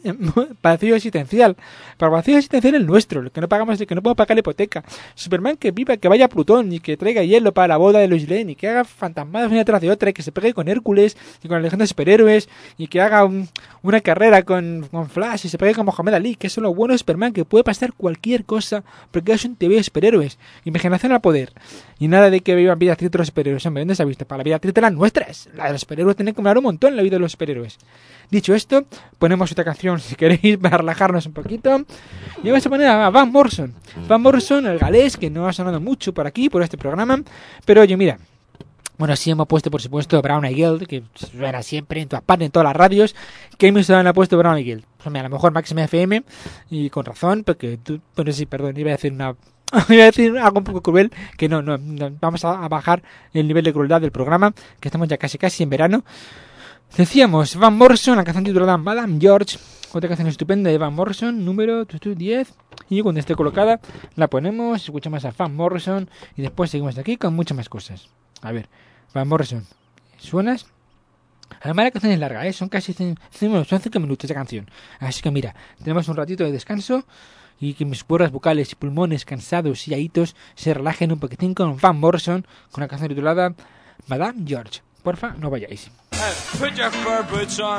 vacío existencial. Para el vacío existencial es el nuestro, el que no pagamos, el que no podemos pagar la hipoteca. Superman que viva, que vaya a Plutón y que traiga hielo para la boda de Lois Lane y que haga fantasmadas una tras de otra y que se pegue con Hércules y con la Legión de Superhéroes y que haga un, una carrera con, con Flash y se pegue con Mohamed Ali, que es lo bueno de Superman, que puede pasar cualquier cosa porque es un T V de superhéroes. Imaginación al poder. Y nada de que vivan vidas tristes los superhéroes. Hombre, ¿dónde se ha visto? Para la vida triste las nuestras. La de los superhéroes tiene que molar un montón la vida de los superhéroes. Dicho esto, ponemos otra canción si queréis para relajarnos un poquito. Y vamos a poner a Van Morrison. Van Morrison, el galés, que no ha sonado mucho por aquí, por este programa. Pero oye, mira. Bueno, sí hemos puesto, por supuesto, Brown Eyed Girl, que suena siempre en todas partes, en todas las radios. ¿Qué emisora ha puesto Brown Eyed Girl? Pues mira, a lo mejor Máxima F M, y con razón, porque tú, bueno, sí, perdón, iba a decir una... iba a decir algo un poco cruel, que no, no, no vamos a, a bajar el nivel de crueldad del programa, que estamos ya casi casi en verano. Decíamos, Van Morrison, la canción titulada Madame George, otra canción estupenda de Van Morrison, número diez, y cuando esté colocada la ponemos, escuchamos a Van Morrison y después seguimos de aquí con muchas más cosas. A ver, Van Morrison, ¿suenas? Además la canción es larga, ¿eh? Son casi cinco minutos de canción, así que mira, tenemos un ratito de descanso y que mis cuerdas vocales y pulmones cansados y ahitos se relajen un poquitín con Van Morrison, con una canción titulada Madame George. Porfa, no vayáis. Hey, put your fur boots on.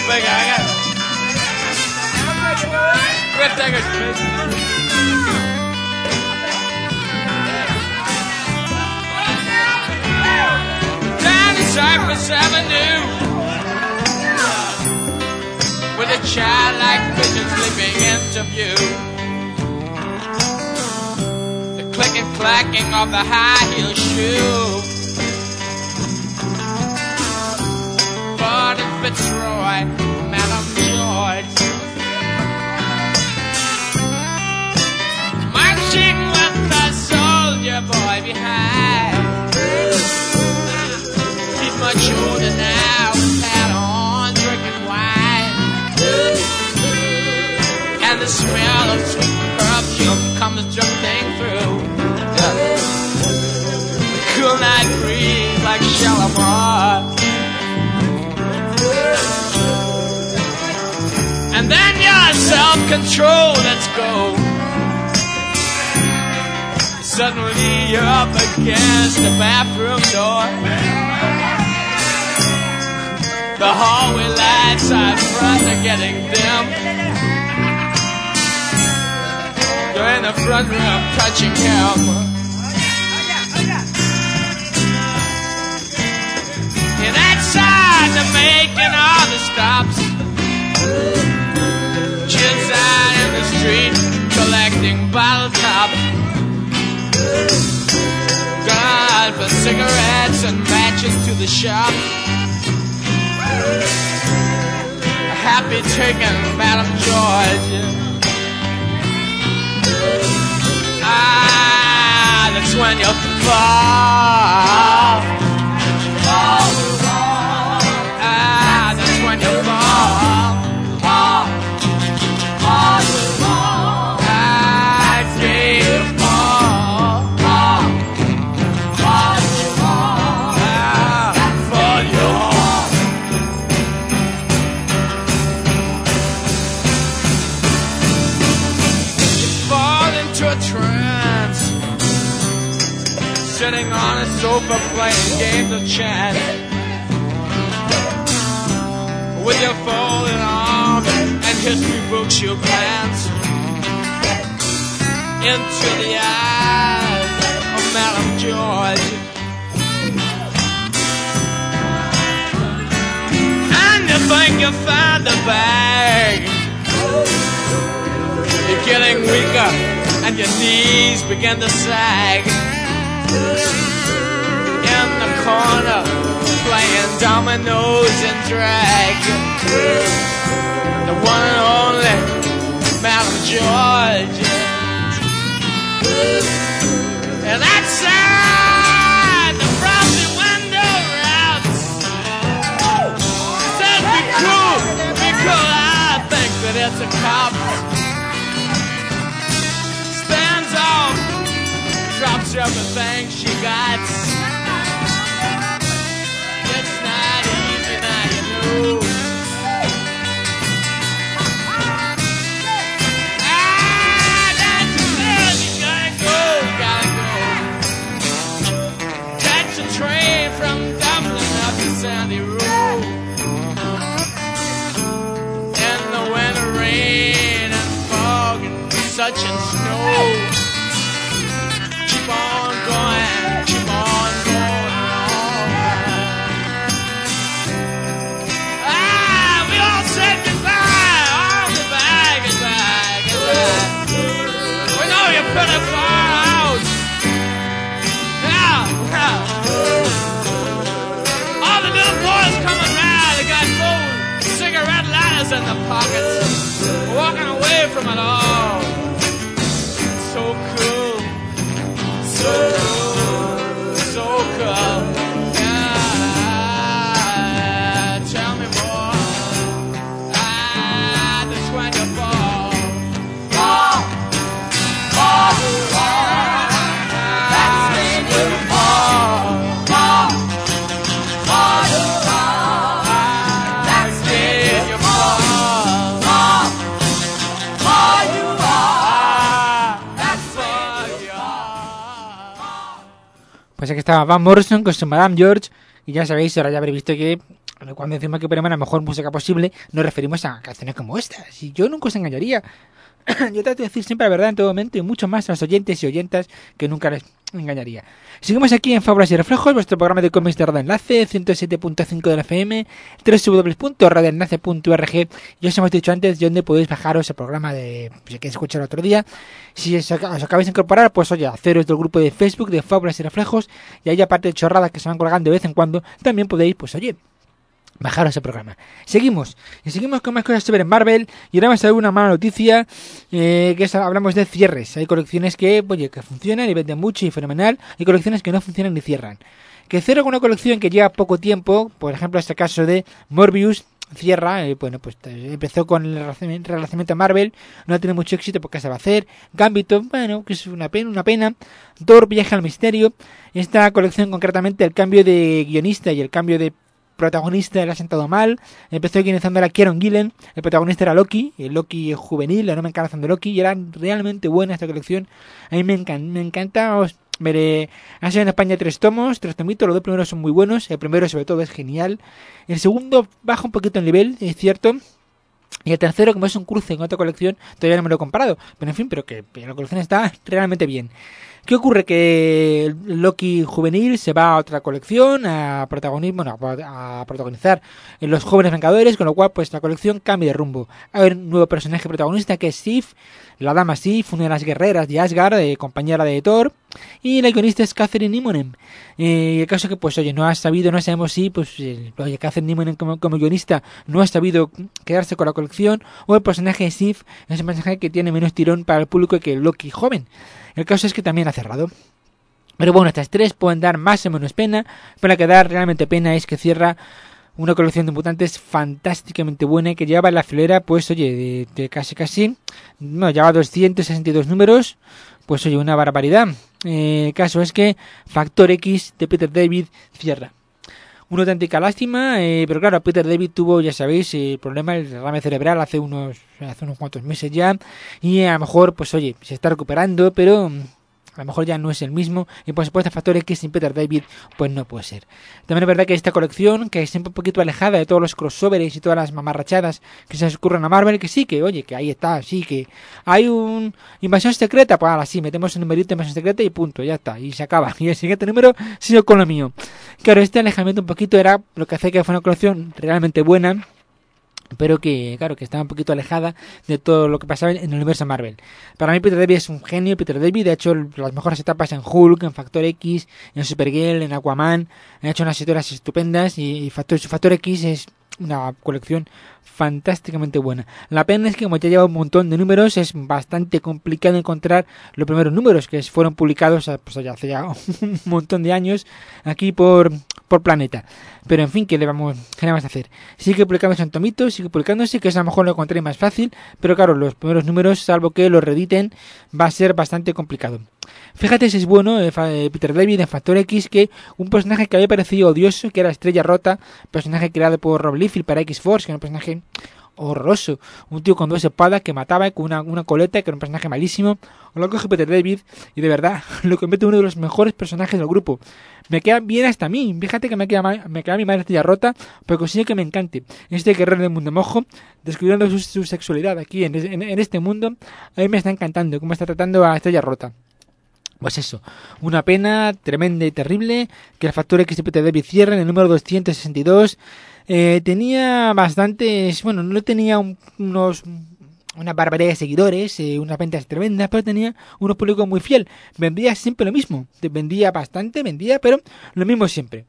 big agate. Great diggers, please. Down the Cypress Avenue, with a childlike vision slipping into view. The click and clacking of the high heel shoe. Bud and Fitzroy, Madam George, marching with the soldier boy behind. He's much older now, hat on, drinking wine, and the smell of sweet perfume comes drifting through. The cool night breeze like Shalimar. And then your self-control, let's go. Suddenly you're up against the bathroom door. The hallway lights out front are getting dim. You're in the front room touching him. And outside they're making all the stops. Kids out in the street collecting bottle tops. Gone for cigarettes and matches to the shop. Happy taking Madam George. Ah, that's when you fall. Ah, that's when you fall. Sitting on a sofa playing games of chance, with your folded arms and history books you glance into the eyes of Madam George. And you think you found the bag. You're getting weaker and your knees begin to sag. In the corner, playing dominoes and drag. The one and only Madam George. And outside the frosty window routes says be cool, be cool. I think that it's a cop. Stands off, drops everything she got. It's not easy now, you know. Ah, that's good. You gotta go, you gotta go. Catch a train from Dublin up to Sandy Road. In the winter rain and fog and such and snow. Keep on going, keep on going on. Ah, we all said goodbye, oh, goodbye, goodbye, goodbye. We know you're pretty far out. Now, now. All the little boys coming round, they got gold cigarette lighters in their pockets, walking away from it all. So cool. So cool, so cool, yeah, tell me more, ah, that's when you fall, fall, fall, fall, that's when you fall, fall, fall, that's when you fall, fall, fall, you fall, that's when you fall. Pues aquí estaba Van Morrison con su Madame George. Y ya sabéis, ahora ya habréis visto que Cuando decimos que ponemos la mejor música posible, nos referimos a canciones como estas. Y yo nunca os engañaría. Yo trato de decir siempre la verdad en todo momento y mucho más a los oyentes y oyentas que nunca les engañaría. Seguimos aquí en Fábulas y Reflejos, vuestro programa de cómics de Radio Enlace, ciento siete punto cinco de la F M, doble u doble u doble u punto radio enlace punto org. Ya os hemos dicho antes donde podéis bajaros el programa de si queréis escuchar otro día. Si os, os acabáis de incorporar, pues oye, haceros del grupo de Facebook de Fábulas y Reflejos, y ahí aparte de chorradas que se van colgando de vez en cuando, también podéis, pues oye, bajaros el programa. Seguimos, y seguimos con más cosas sobre Marvel, y ahora vamos a ver una mala noticia, eh, que es, hablamos de cierres. Hay colecciones que, oye, que funcionan y venden mucho y fenomenal, y colecciones que no funcionan ni cierran. Que cierra con una colección que lleva poco tiempo, por ejemplo este caso de Morbius, cierra, eh, bueno, pues empezó con el relanzamiento a Marvel, no tiene mucho éxito porque se va a hacer. Gambito, bueno, que es una pena, una pena. Thor, Viaje al Misterio. Esta colección concretamente, el cambio de guionista y el cambio de protagonista le ha sentado mal. Empezó guionizando a Kieron Gillen, el protagonista era Loki, el Loki juvenil, la nueva encarnación de Loki, y era realmente buena esta colección. A mí me encanta, me encanta. Os veré. Ha sido en España tres tomos, tres tomitos, los dos primeros son muy buenos, el primero sobre todo es genial, el segundo baja un poquito el nivel, es cierto, y el tercero, como es un cruce en otra colección, todavía no me lo he comparado, pero en fin, pero que la colección está realmente bien. ¿Qué ocurre? Que Loki juvenil se va a otra colección a protagonismo, bueno, a protagonizar en Los Jóvenes Vengadores, con lo cual pues la colección cambia de rumbo. Hay un nuevo personaje protagonista que es Sif, la dama Sif, una de las guerreras de Asgard, eh, compañera de Thor, y la guionista es Catherine Immonen. Eh, el caso que pues oye, no ha sabido, no sabemos si pues eh, oye, Catherine Immonen como, como guionista no ha sabido quedarse con la colección, o el personaje de Sif es un personaje que tiene menos tirón para el público que el Loki joven. El caso es que también ha cerrado. Pero bueno, estas tres pueden dar más o menos pena. Pero la que da realmente pena es que cierra una colección de mutantes fantásticamente buena que lleva en la filera, pues oye, de, de casi casi, no, lleva doscientos sesenta y dos números, pues oye, una barbaridad. Eh, el caso es que Factor X de Peter David cierra. Una auténtica lástima, eh, pero claro, Peter David tuvo, ya sabéis, el eh, problema del derrame cerebral hace unos hace unos cuantos meses ya, y a lo mejor, pues oye, se está recuperando, pero a lo mejor ya no es el mismo, y por supuesto Factor X sin Peter David, pues no puede ser. También es verdad que esta colección, que es siempre un poquito alejada de todos los crossovers y todas las mamarrachadas que se les ocurren a Marvel, que sí, que oye, que ahí está, sí, que hay un invasión secreta, pues ahora sí, metemos un numerito de invasión secreta y punto, ya está, y se acaba. Y el siguiente número sigue con lo mío. Claro, este alejamiento un poquito era lo que hace que fue una colección realmente buena, pero que, claro, que estaba un poquito alejada de todo lo que pasaba en el universo Marvel. Para mí Peter David es un genio. Peter David ha hecho las mejores etapas en Hulk, en Factor X, en Supergirl, en Aquaman. Ha hecho unas historias estupendas y, y Factor, Factor X es una colección fantásticamente buena. La pena es que como ya lleva un montón de números, es bastante complicado encontrar los primeros números que fueron publicados pues, ya hace ya un montón de años aquí por, por Planeta. Pero en fin, ¿qué le vamos, qué le vamos a hacer? Sigue publicándose en tomitos, sigue publicándose, que es a lo mejor lo encontré más fácil, pero claro, los primeros números, salvo que los reediten, va a ser bastante complicado. Fíjate si es bueno eh, Peter David en Factor X, que un personaje que había parecido odioso, que era Estrella Rota, personaje creado por Rob Liefeld para X-Force, que era un personaje horroroso, un tío con dos espadas que mataba con una, una coleta, que era un personaje malísimo. Lo coge Peter David y de verdad lo convierte en uno de los mejores personajes del grupo. Me queda bien hasta a mí, fíjate que me queda, me queda mi madre Estrella Rota, pero consigue que me encante este guerrero del mundo mojo, descubriendo su, su sexualidad aquí en, en, en este mundo. A mí me está encantando cómo está tratando a Estrella Rota. Pues eso, una pena tremenda y terrible que el Factor X de Peter David cierre en el número doscientos sesenta y dos. Eh, tenía bastantes, bueno, no tenía un, unos, una barbaridad de seguidores, eh, unas ventas tremendas, pero tenía unos públicos muy fiel. Vendía siempre lo mismo, vendía bastante, vendía, pero lo mismo siempre.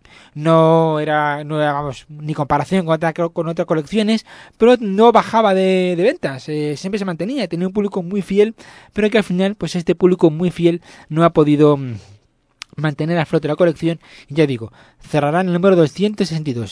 No era, no era, vamos, ni comparación con, otra, con otras colecciones, pero no bajaba de, de ventas, eh, siempre se mantenía, tenía un público muy fiel, pero que al final, pues este público muy fiel no ha podido mmm, mantener a flote la colección, y ya digo, cerrarán el número doscientos sesenta y dos.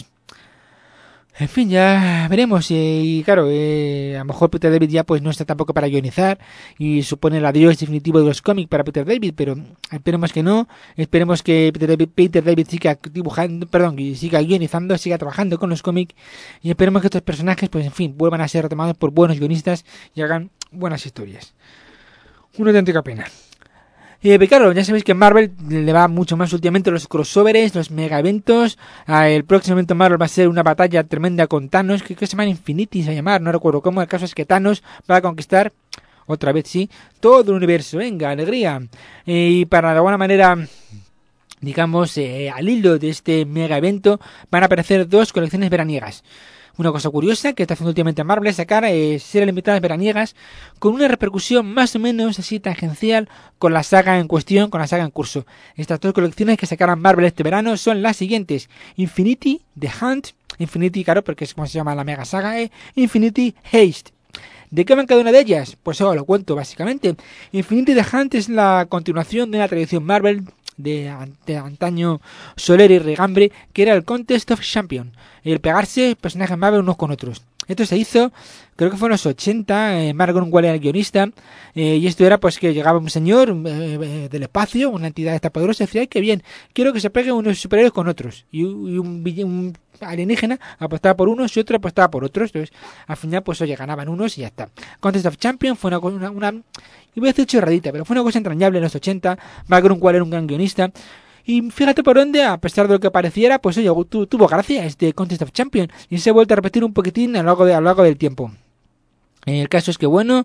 En fin, ya veremos. Eh, y claro, eh, a lo mejor Peter David ya pues no está tampoco para guionizar y supone el adiós definitivo de los cómics para Peter David, pero esperemos que no. Esperemos que Peter David, Peter David siga dibujando, perdón, y siga guionizando, siga trabajando con los cómics, y esperemos que estos personajes, pues en fin, vuelvan a ser retomados por buenos guionistas y hagan buenas historias. Una auténtica pena. Y claro, ya sabéis que Marvel le va mucho más últimamente los crossovers, los mega eventos. Ah, el próximo evento Marvel va a ser una batalla tremenda con Thanos, que, que se llama Infinity, se va a llamar, no recuerdo cómo. El caso es que Thanos va a conquistar, otra vez sí, todo el universo. Venga, alegría. Eh, y para de alguna manera, digamos, eh, al hilo de este mega evento, van a aparecer dos colecciones veraniegas. Una cosa curiosa que está haciendo últimamente Marvel es sacar eh, series limitadas veraniegas con una repercusión más o menos así tangencial con la saga en cuestión, con la saga en curso. Estas dos colecciones que sacarán Marvel este verano son las siguientes: Infinity The Hunt, Infinity, claro, porque es como se llama la mega saga, eh, Infinity Haste. ¿De qué van cada una de ellas? Pues os lo cuento básicamente. Infinity The Hunt es la continuación de una tradición Marvel de, de antaño Soler y Regambre, que era el Contest of Champions, el pegarse personajes Marvel unos con otros. Esto se hizo, creo que fue en los ochenta, eh, Mark Gruenwald era el guionista, eh, y esto era pues que llegaba un señor eh, eh, del espacio, una entidad esta poderosa, y decía, ¡ay, qué bien! Quiero que se peguen unos superhéroes con otros. Y, y un, un alienígena apostaba por unos y otro apostaba por otros. Entonces, al final, pues oye, ganaban unos y ya está. Contest of Champions fue una cosa, una, una, iba a decir chorradita, pero fue una cosa entrañable en los ochenta. Mark Gruenwald era un gran guionista. Y fíjate por dónde, a pesar de lo que pareciera, pues oye, tu, tuvo gracia este Contest of Champions y se ha vuelto a repetir un poquitín a lo largo, de, a lo largo del tiempo. El caso es que, bueno,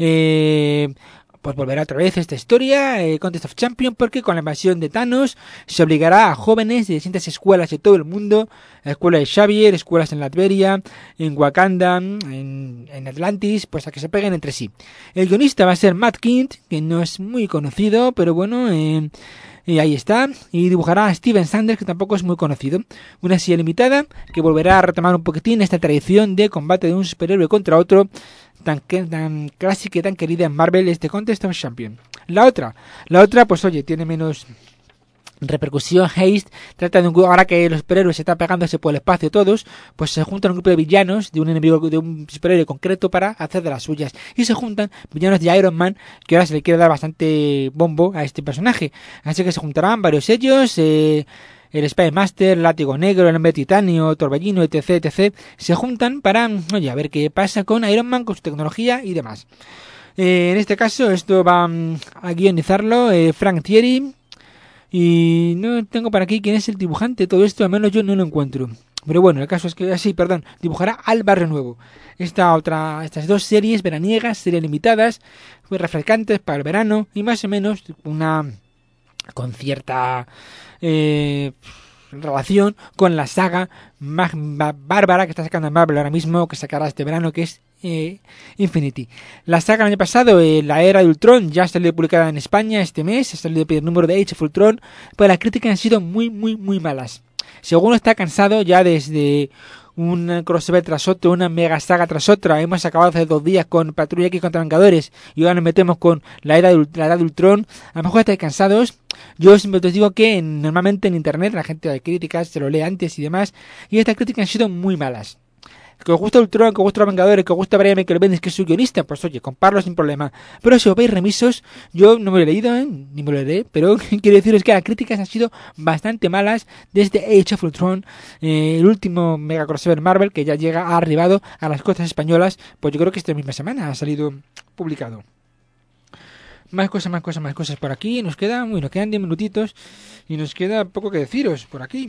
eh, pues volverá otra vez esta historia, eh, Contest of Champions, porque con la invasión de Thanos se obligará a jóvenes de distintas escuelas de todo el mundo, la escuela de Xavier, escuelas en Latveria, en Wakanda, en, en Atlantis, pues a que se peguen entre sí. El guionista va a ser Matt Kindt, que no es muy conocido, pero bueno, eh, y ahí está, y dibujará a Steven Sanders, que tampoco es muy conocido. Una serie limitada que volverá a retomar un poquitín esta tradición de combate de un superhéroe contra otro, tan, tan clásica y tan querida en Marvel, este Contest of Champions. La otra, la otra, pues oye, tiene menos repercusión. Haste trata de un grupo, ahora que los superhéroes se están pegándose por el espacio todos, pues se juntan un grupo de villanos de un enemigo, de un superhéroe concreto, para hacer de las suyas, y se juntan villanos de Iron Man, que ahora se le quiere dar bastante bombo a este personaje, así que se juntarán varios ellos, eh, el Spy Master, el Látigo Negro, el Hombre Titanio, Torbellino, etc, etc, se juntan para, oye, a ver qué pasa con Iron Man, con su tecnología y demás. Eh, en este caso, esto va um, a guionizarlo eh, Frank Thierry. Y no tengo para aquí quién es el dibujante, todo esto al menos yo no lo encuentro. Pero bueno, el caso es que, así, perdón, dibujará Al Barrio Nuevo. Esta otra, estas dos series veraniegas, series limitadas, muy refrescantes para el verano y más o menos una con cierta eh, relación con la saga más bárbara que está sacando Marvel ahora mismo, que sacará este verano, que es Eh, Infinity. La saga el año pasado, eh, la era de Ultron, ya salió publicada en España este mes, ha salido el primer número de Age of Ultron, pero las críticas han sido muy, muy, muy malas. Si alguno está cansado ya desde un crossover tras otro, una mega saga tras otra, hemos acabado hace dos días con Patrulla X contra Vengadores y ahora nos metemos con la era de, la era de Ultron, a lo mejor estáis cansados. Yo siempre os digo que en, normalmente en internet la gente de críticas se lo lee antes y demás, y estas críticas han sido muy malas. Que os gusta Ultron, que os gusta Vengadores, que os gusta Brian Michael Bendis, que es su guionista, pues oye, comparlo sin problema. Pero si os veis remisos, yo no me lo he leído, ¿eh? Ni me lo leeré, pero quiero deciros que las críticas han sido bastante malas desde Age of Ultron, eh, el último mega crossover Marvel que ya llega, ha arribado a las costas españolas, pues yo creo que esta misma semana ha salido publicado. Más cosas, más cosas, más cosas por aquí. Nos quedan, uy, nos quedan diez minutitos y nos queda poco que deciros por aquí.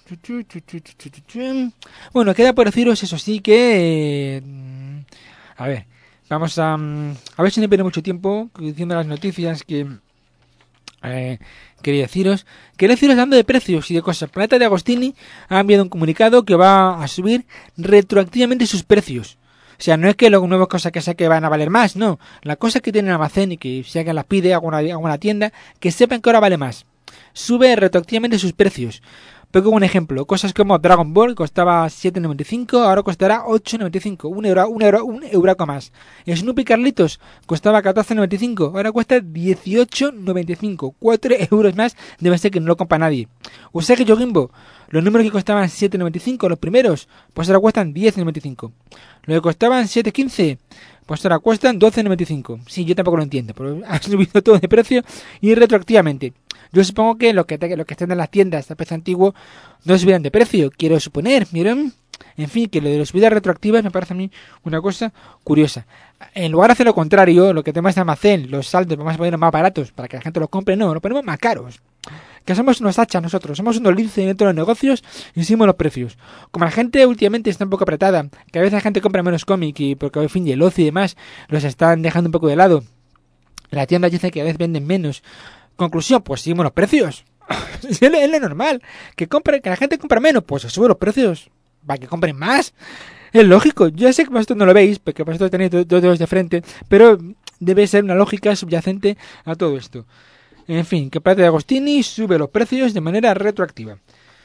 Bueno, queda por deciros, eso sí, que eh, a ver, vamos a a ver si no pierdo mucho tiempo diciendo las noticias que eh, quería deciros. Quería deciros hablando de precios y de cosas. Planeta de Agostini ha enviado un comunicado que va a subir retroactivamente sus precios. O sea, no es que las nuevas cosas que saque van a valer más, no. Las cosas que tienen en almacén y que si alguien las pide a alguna, a alguna tienda, que sepan que ahora vale más. Sube retroactivamente sus precios. Pero como un ejemplo, cosas como Dragon Ball costaba siete noventa y cinco, ahora costará ocho noventa y cinco, un euro, un euro, un euraco más. Snoopy Carlitos costaba catorce noventa y cinco, ahora cuesta dieciocho noventa y cinco, cuatro euros más, debe ser que no lo compra nadie. Usagi Yojimbo, los números que costaban siete noventa y cinco, los primeros, pues ahora cuestan diez noventa y cinco. Los que costaban siete quince, pues ahora cuestan doce noventa y cinco. Sí, yo tampoco lo entiendo, pero ha subido todo de precio y retroactivamente. Yo supongo que los que, te, los que estén en las tiendas de precio antiguo no subirán de precio, quiero suponer, ¿vieron? En fin, que lo de las subidas retroactivas me parece a mí una cosa curiosa. En lugar de hacer lo contrario, lo que tenemos de almacén, los saldos, vamos a ponerlos más baratos para que la gente los compre, no, lo ponemos más caros. Que somos unos hachas nosotros, somos unos linces dentro de los negocios y subimos los precios. Como la gente últimamente está un poco apretada, que a veces la gente compra menos cómic y porque al fin y el ocio y demás los están dejando un poco de lado. La tienda dice que a veces venden menos. Conclusión, pues subimos los precios. es, lo, es lo normal. Que compre, que la gente compra menos, pues se suben los precios para que compren más. Es lógico. Yo sé que vosotros no lo veis, porque vosotros tenéis dos dedos de frente, pero debe ser una lógica subyacente a todo esto. En fin, que Plata de Agostini sube los precios de manera retroactiva.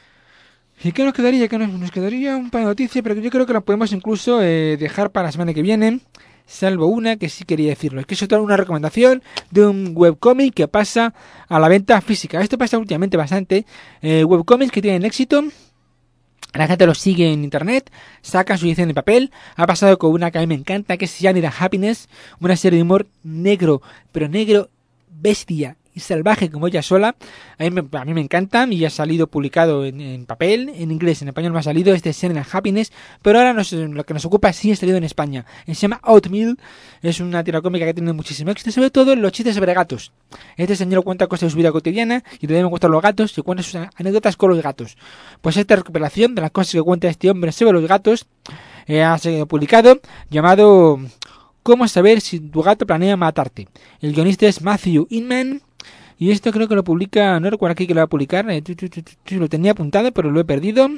¿Y qué nos quedaría? ¿Qué nos, nos quedaría un par de noticias? Pero yo creo que lo podemos incluso eh, dejar para la semana que viene. Salvo una que sí quería decirlo. Es que es otra una recomendación de un webcomic que pasa a la venta física. Esto pasa últimamente bastante. Eh, webcomics que tienen éxito. La gente los sigue en internet. Sacan su edición de papel. Ha pasado con una que a mí me encanta, que se llama Happiness. Una serie de humor negro. Pero negro bestia y salvaje como ella sola. A mí, me, a mí me encanta y ha salido publicado en, en papel, en inglés, en español no ha salido este Serena Happiness, pero ahora nos, lo que nos ocupa sí ha salido en España. Se llama Oatmeal, es una tira cómica que tiene muchísimo éxito, sobre todo en los chistes sobre gatos. Este señor cuenta cosas de su vida cotidiana y también me gustan los gatos y cuenta sus anécdotas con los gatos. Pues esta recuperación de las cosas que cuenta este hombre sobre los gatos eh, ha sido publicado, llamado ¿Cómo saber si tu gato planea matarte? El guionista es Matthew Inman. Y esto creo que lo publica, no recuerdo aquí que lo va a publicar, eh, tu, tu, tu, tu, lo tenía apuntado pero lo he perdido.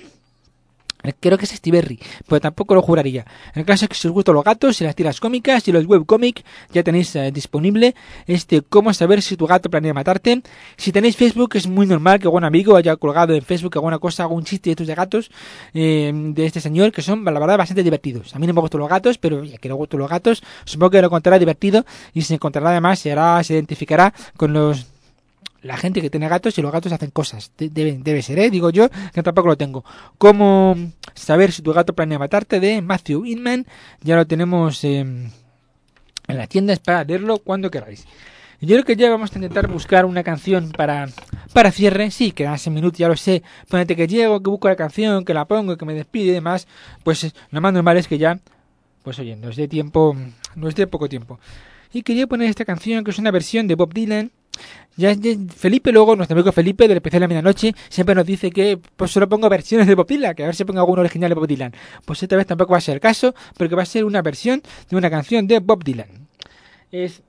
Creo que es Stiberry, pero tampoco lo juraría. El caso es que si os gustan los gatos y las tiras cómicas y los webcomics, ya tenéis eh, disponible este Cómo saber si tu gato planea matarte. Si tenéis Facebook, es muy normal que algún amigo haya colgado en Facebook alguna cosa, algún chiste de estos de gatos eh, de este señor, que son, la verdad, bastante divertidos. A mí no me gustan los gatos, pero ya que le gustan los gatos, supongo que lo encontrará divertido y se encontrará además, se, hará, se identificará con los... la gente que tiene gatos y los gatos hacen cosas. Debe, debe ser, ¿eh? Digo yo, que tampoco lo tengo. Cómo saber si tu gato planea matarte, de Matthew Inman. Ya lo tenemos eh, en las tiendas para leerlo cuando queráis. Yo creo que ya vamos a intentar buscar una canción para para cierre. Sí, quedan seis minutos, ya lo sé. Ponete que llego, que busco la canción, que la pongo, que me despido y demás. Pues lo más normal es que ya, pues oye, nos dé tiempo, nos dé poco tiempo. Y quería poner esta canción, que es una versión de Bob Dylan. Ya, ya Felipe luego, nuestro amigo Felipe del especial de la medianoche, siempre nos dice que pues solo pongo versiones de Bob Dylan, que a ver si pongo alguno original de Bob Dylan. Pues esta vez tampoco va a ser el caso, porque va a ser una versión de una canción de Bob Dylan. Es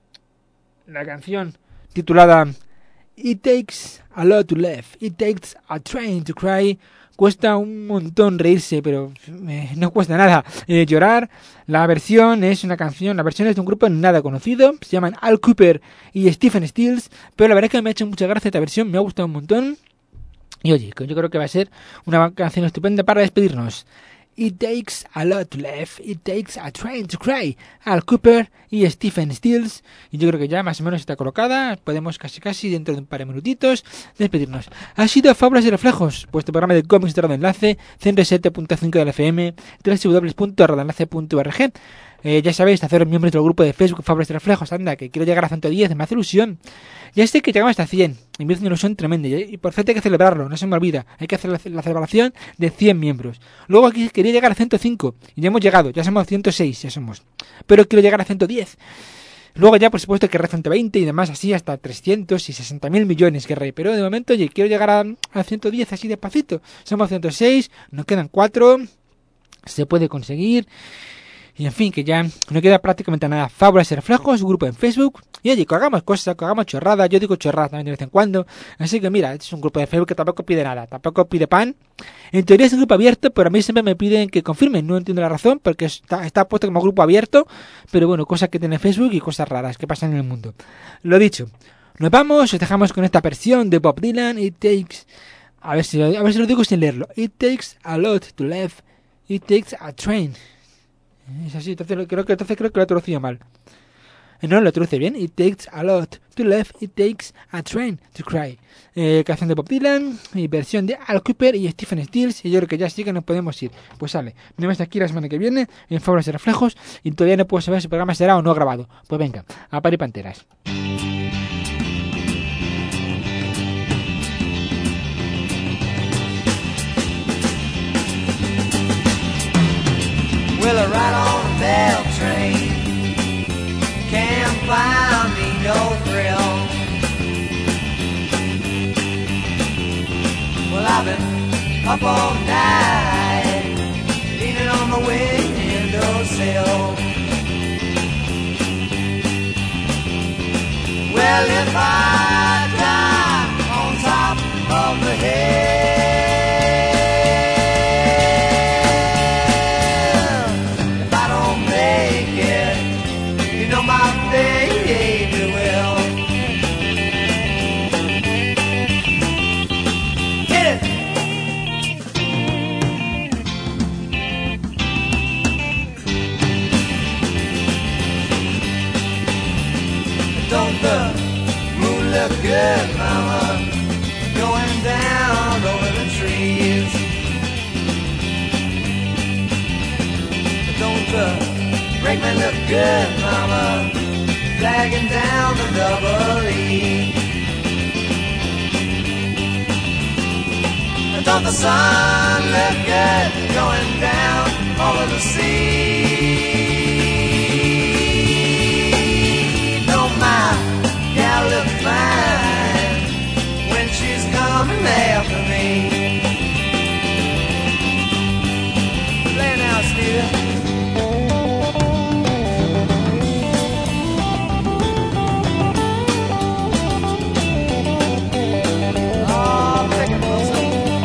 la canción titulada It Takes a Lot to Live, It Takes a Train to Cry. Cuesta un montón reírse, pero eh, no cuesta nada eh, llorar. La versión es una canción, la versión es de un grupo nada conocido, se llaman Al Cooper y Stephen Stills, pero la verdad es que me ha hecho mucha gracia esta versión, me ha gustado un montón. Y oye, yo creo que va a ser una canción estupenda para despedirnos. It takes a lot to live, it takes a train to cry. Al Cooper y Stephen Stills. Y yo creo que ya más o menos está colocada. Podemos casi casi dentro de un par de minutitos despedirnos. Ha sido Fábulas y Reflejos, vuestro programa de cómics de Radioenlace, ciento siete punto cinco de la F M, doble u doble u doble u punto radioenlace punto org. Eh, ya sabéis, haceros miembros del grupo de Facebook Fábulas y Reflejos. Anda, que quiero llegar a ciento diez, me hace ilusión. Ya sé que llegamos hasta cien, y me hace una ilusión tremenda. Y por cierto hay que celebrarlo, no se me olvida. Hay que hacer la, la celebración de cien miembros. Luego aquí quería llegar a ciento cinco, y ya hemos llegado, ya somos ciento seis, ya somos. Pero quiero llegar a ciento diez. Luego ya por supuesto que ciento veinte y demás así hasta trescientos y sesenta mil millones que rey. Pero de momento oye, quiero llegar a, a ciento diez así despacito. Somos ciento seis, nos quedan cuatro, se puede conseguir. Y en fin, que ya no queda prácticamente nada. Fábulas y Reflejos, un grupo en Facebook. Y oye, que hagamos cosas, que hagamos chorradas. Yo digo chorradas también de vez en cuando. Así que mira, es un grupo de Facebook que tampoco pide nada. Tampoco pide pan. En teoría es un grupo abierto, pero a mí siempre me piden que confirmen. No entiendo la razón, porque está, está puesto como grupo abierto. Pero bueno, cosas que tiene Facebook y cosas raras que pasan en el mundo. Lo dicho, nos vamos, os dejamos con esta versión de Bob Dylan. It takes... A ver si, a ver si lo digo sin leerlo. It takes a lot to live. It takes a train. Es así, entonces creo que entonces creo que lo he traducido mal. No, lo traduce bien. It takes a lot to live, it takes a train to cry. Eh, canción de Bob Dylan y versión de Al Cooper y Stephen Stills. Y yo creo que ya sí que nos podemos ir. Pues sale, nos vemos aquí la semana que viene en Fábulas y Reflejos. Y todavía no puedo saber si el programa será o no grabado. Pues venga, a par y panteras. Well, I ride on a mail train, can't find me no thrill. Well, I've been up all night, leaning on my windowsill. Well, if I die on top of the hill, if I don't make it, you know my baby will. Hit it! Don't the moon look good, mama, going down over the trees? Don't the brakeman look good, mama, flagging down the double E? Don't the sun look good, going down over the sea? My gal look fine when she's coming after me. Play now, Stevie. Oh, take it, Wilson.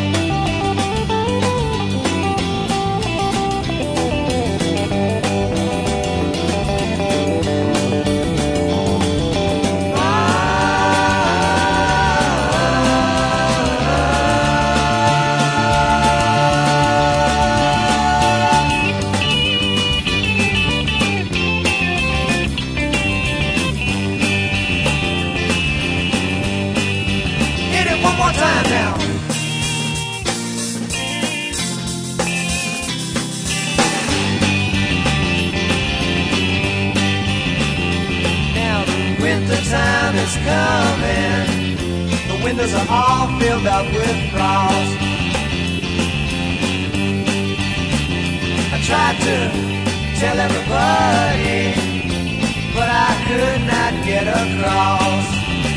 Time is coming, the windows are all filled up with frost. I tried to tell everybody, but I could not get across.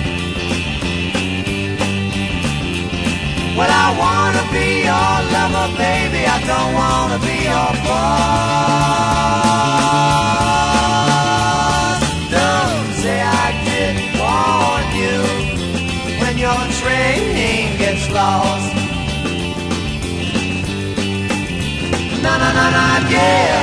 Well, I wanna be your lover, baby, I don't wanna be your boss. Don't say I warn you when your train gets lost. No, no, no, no, yeah.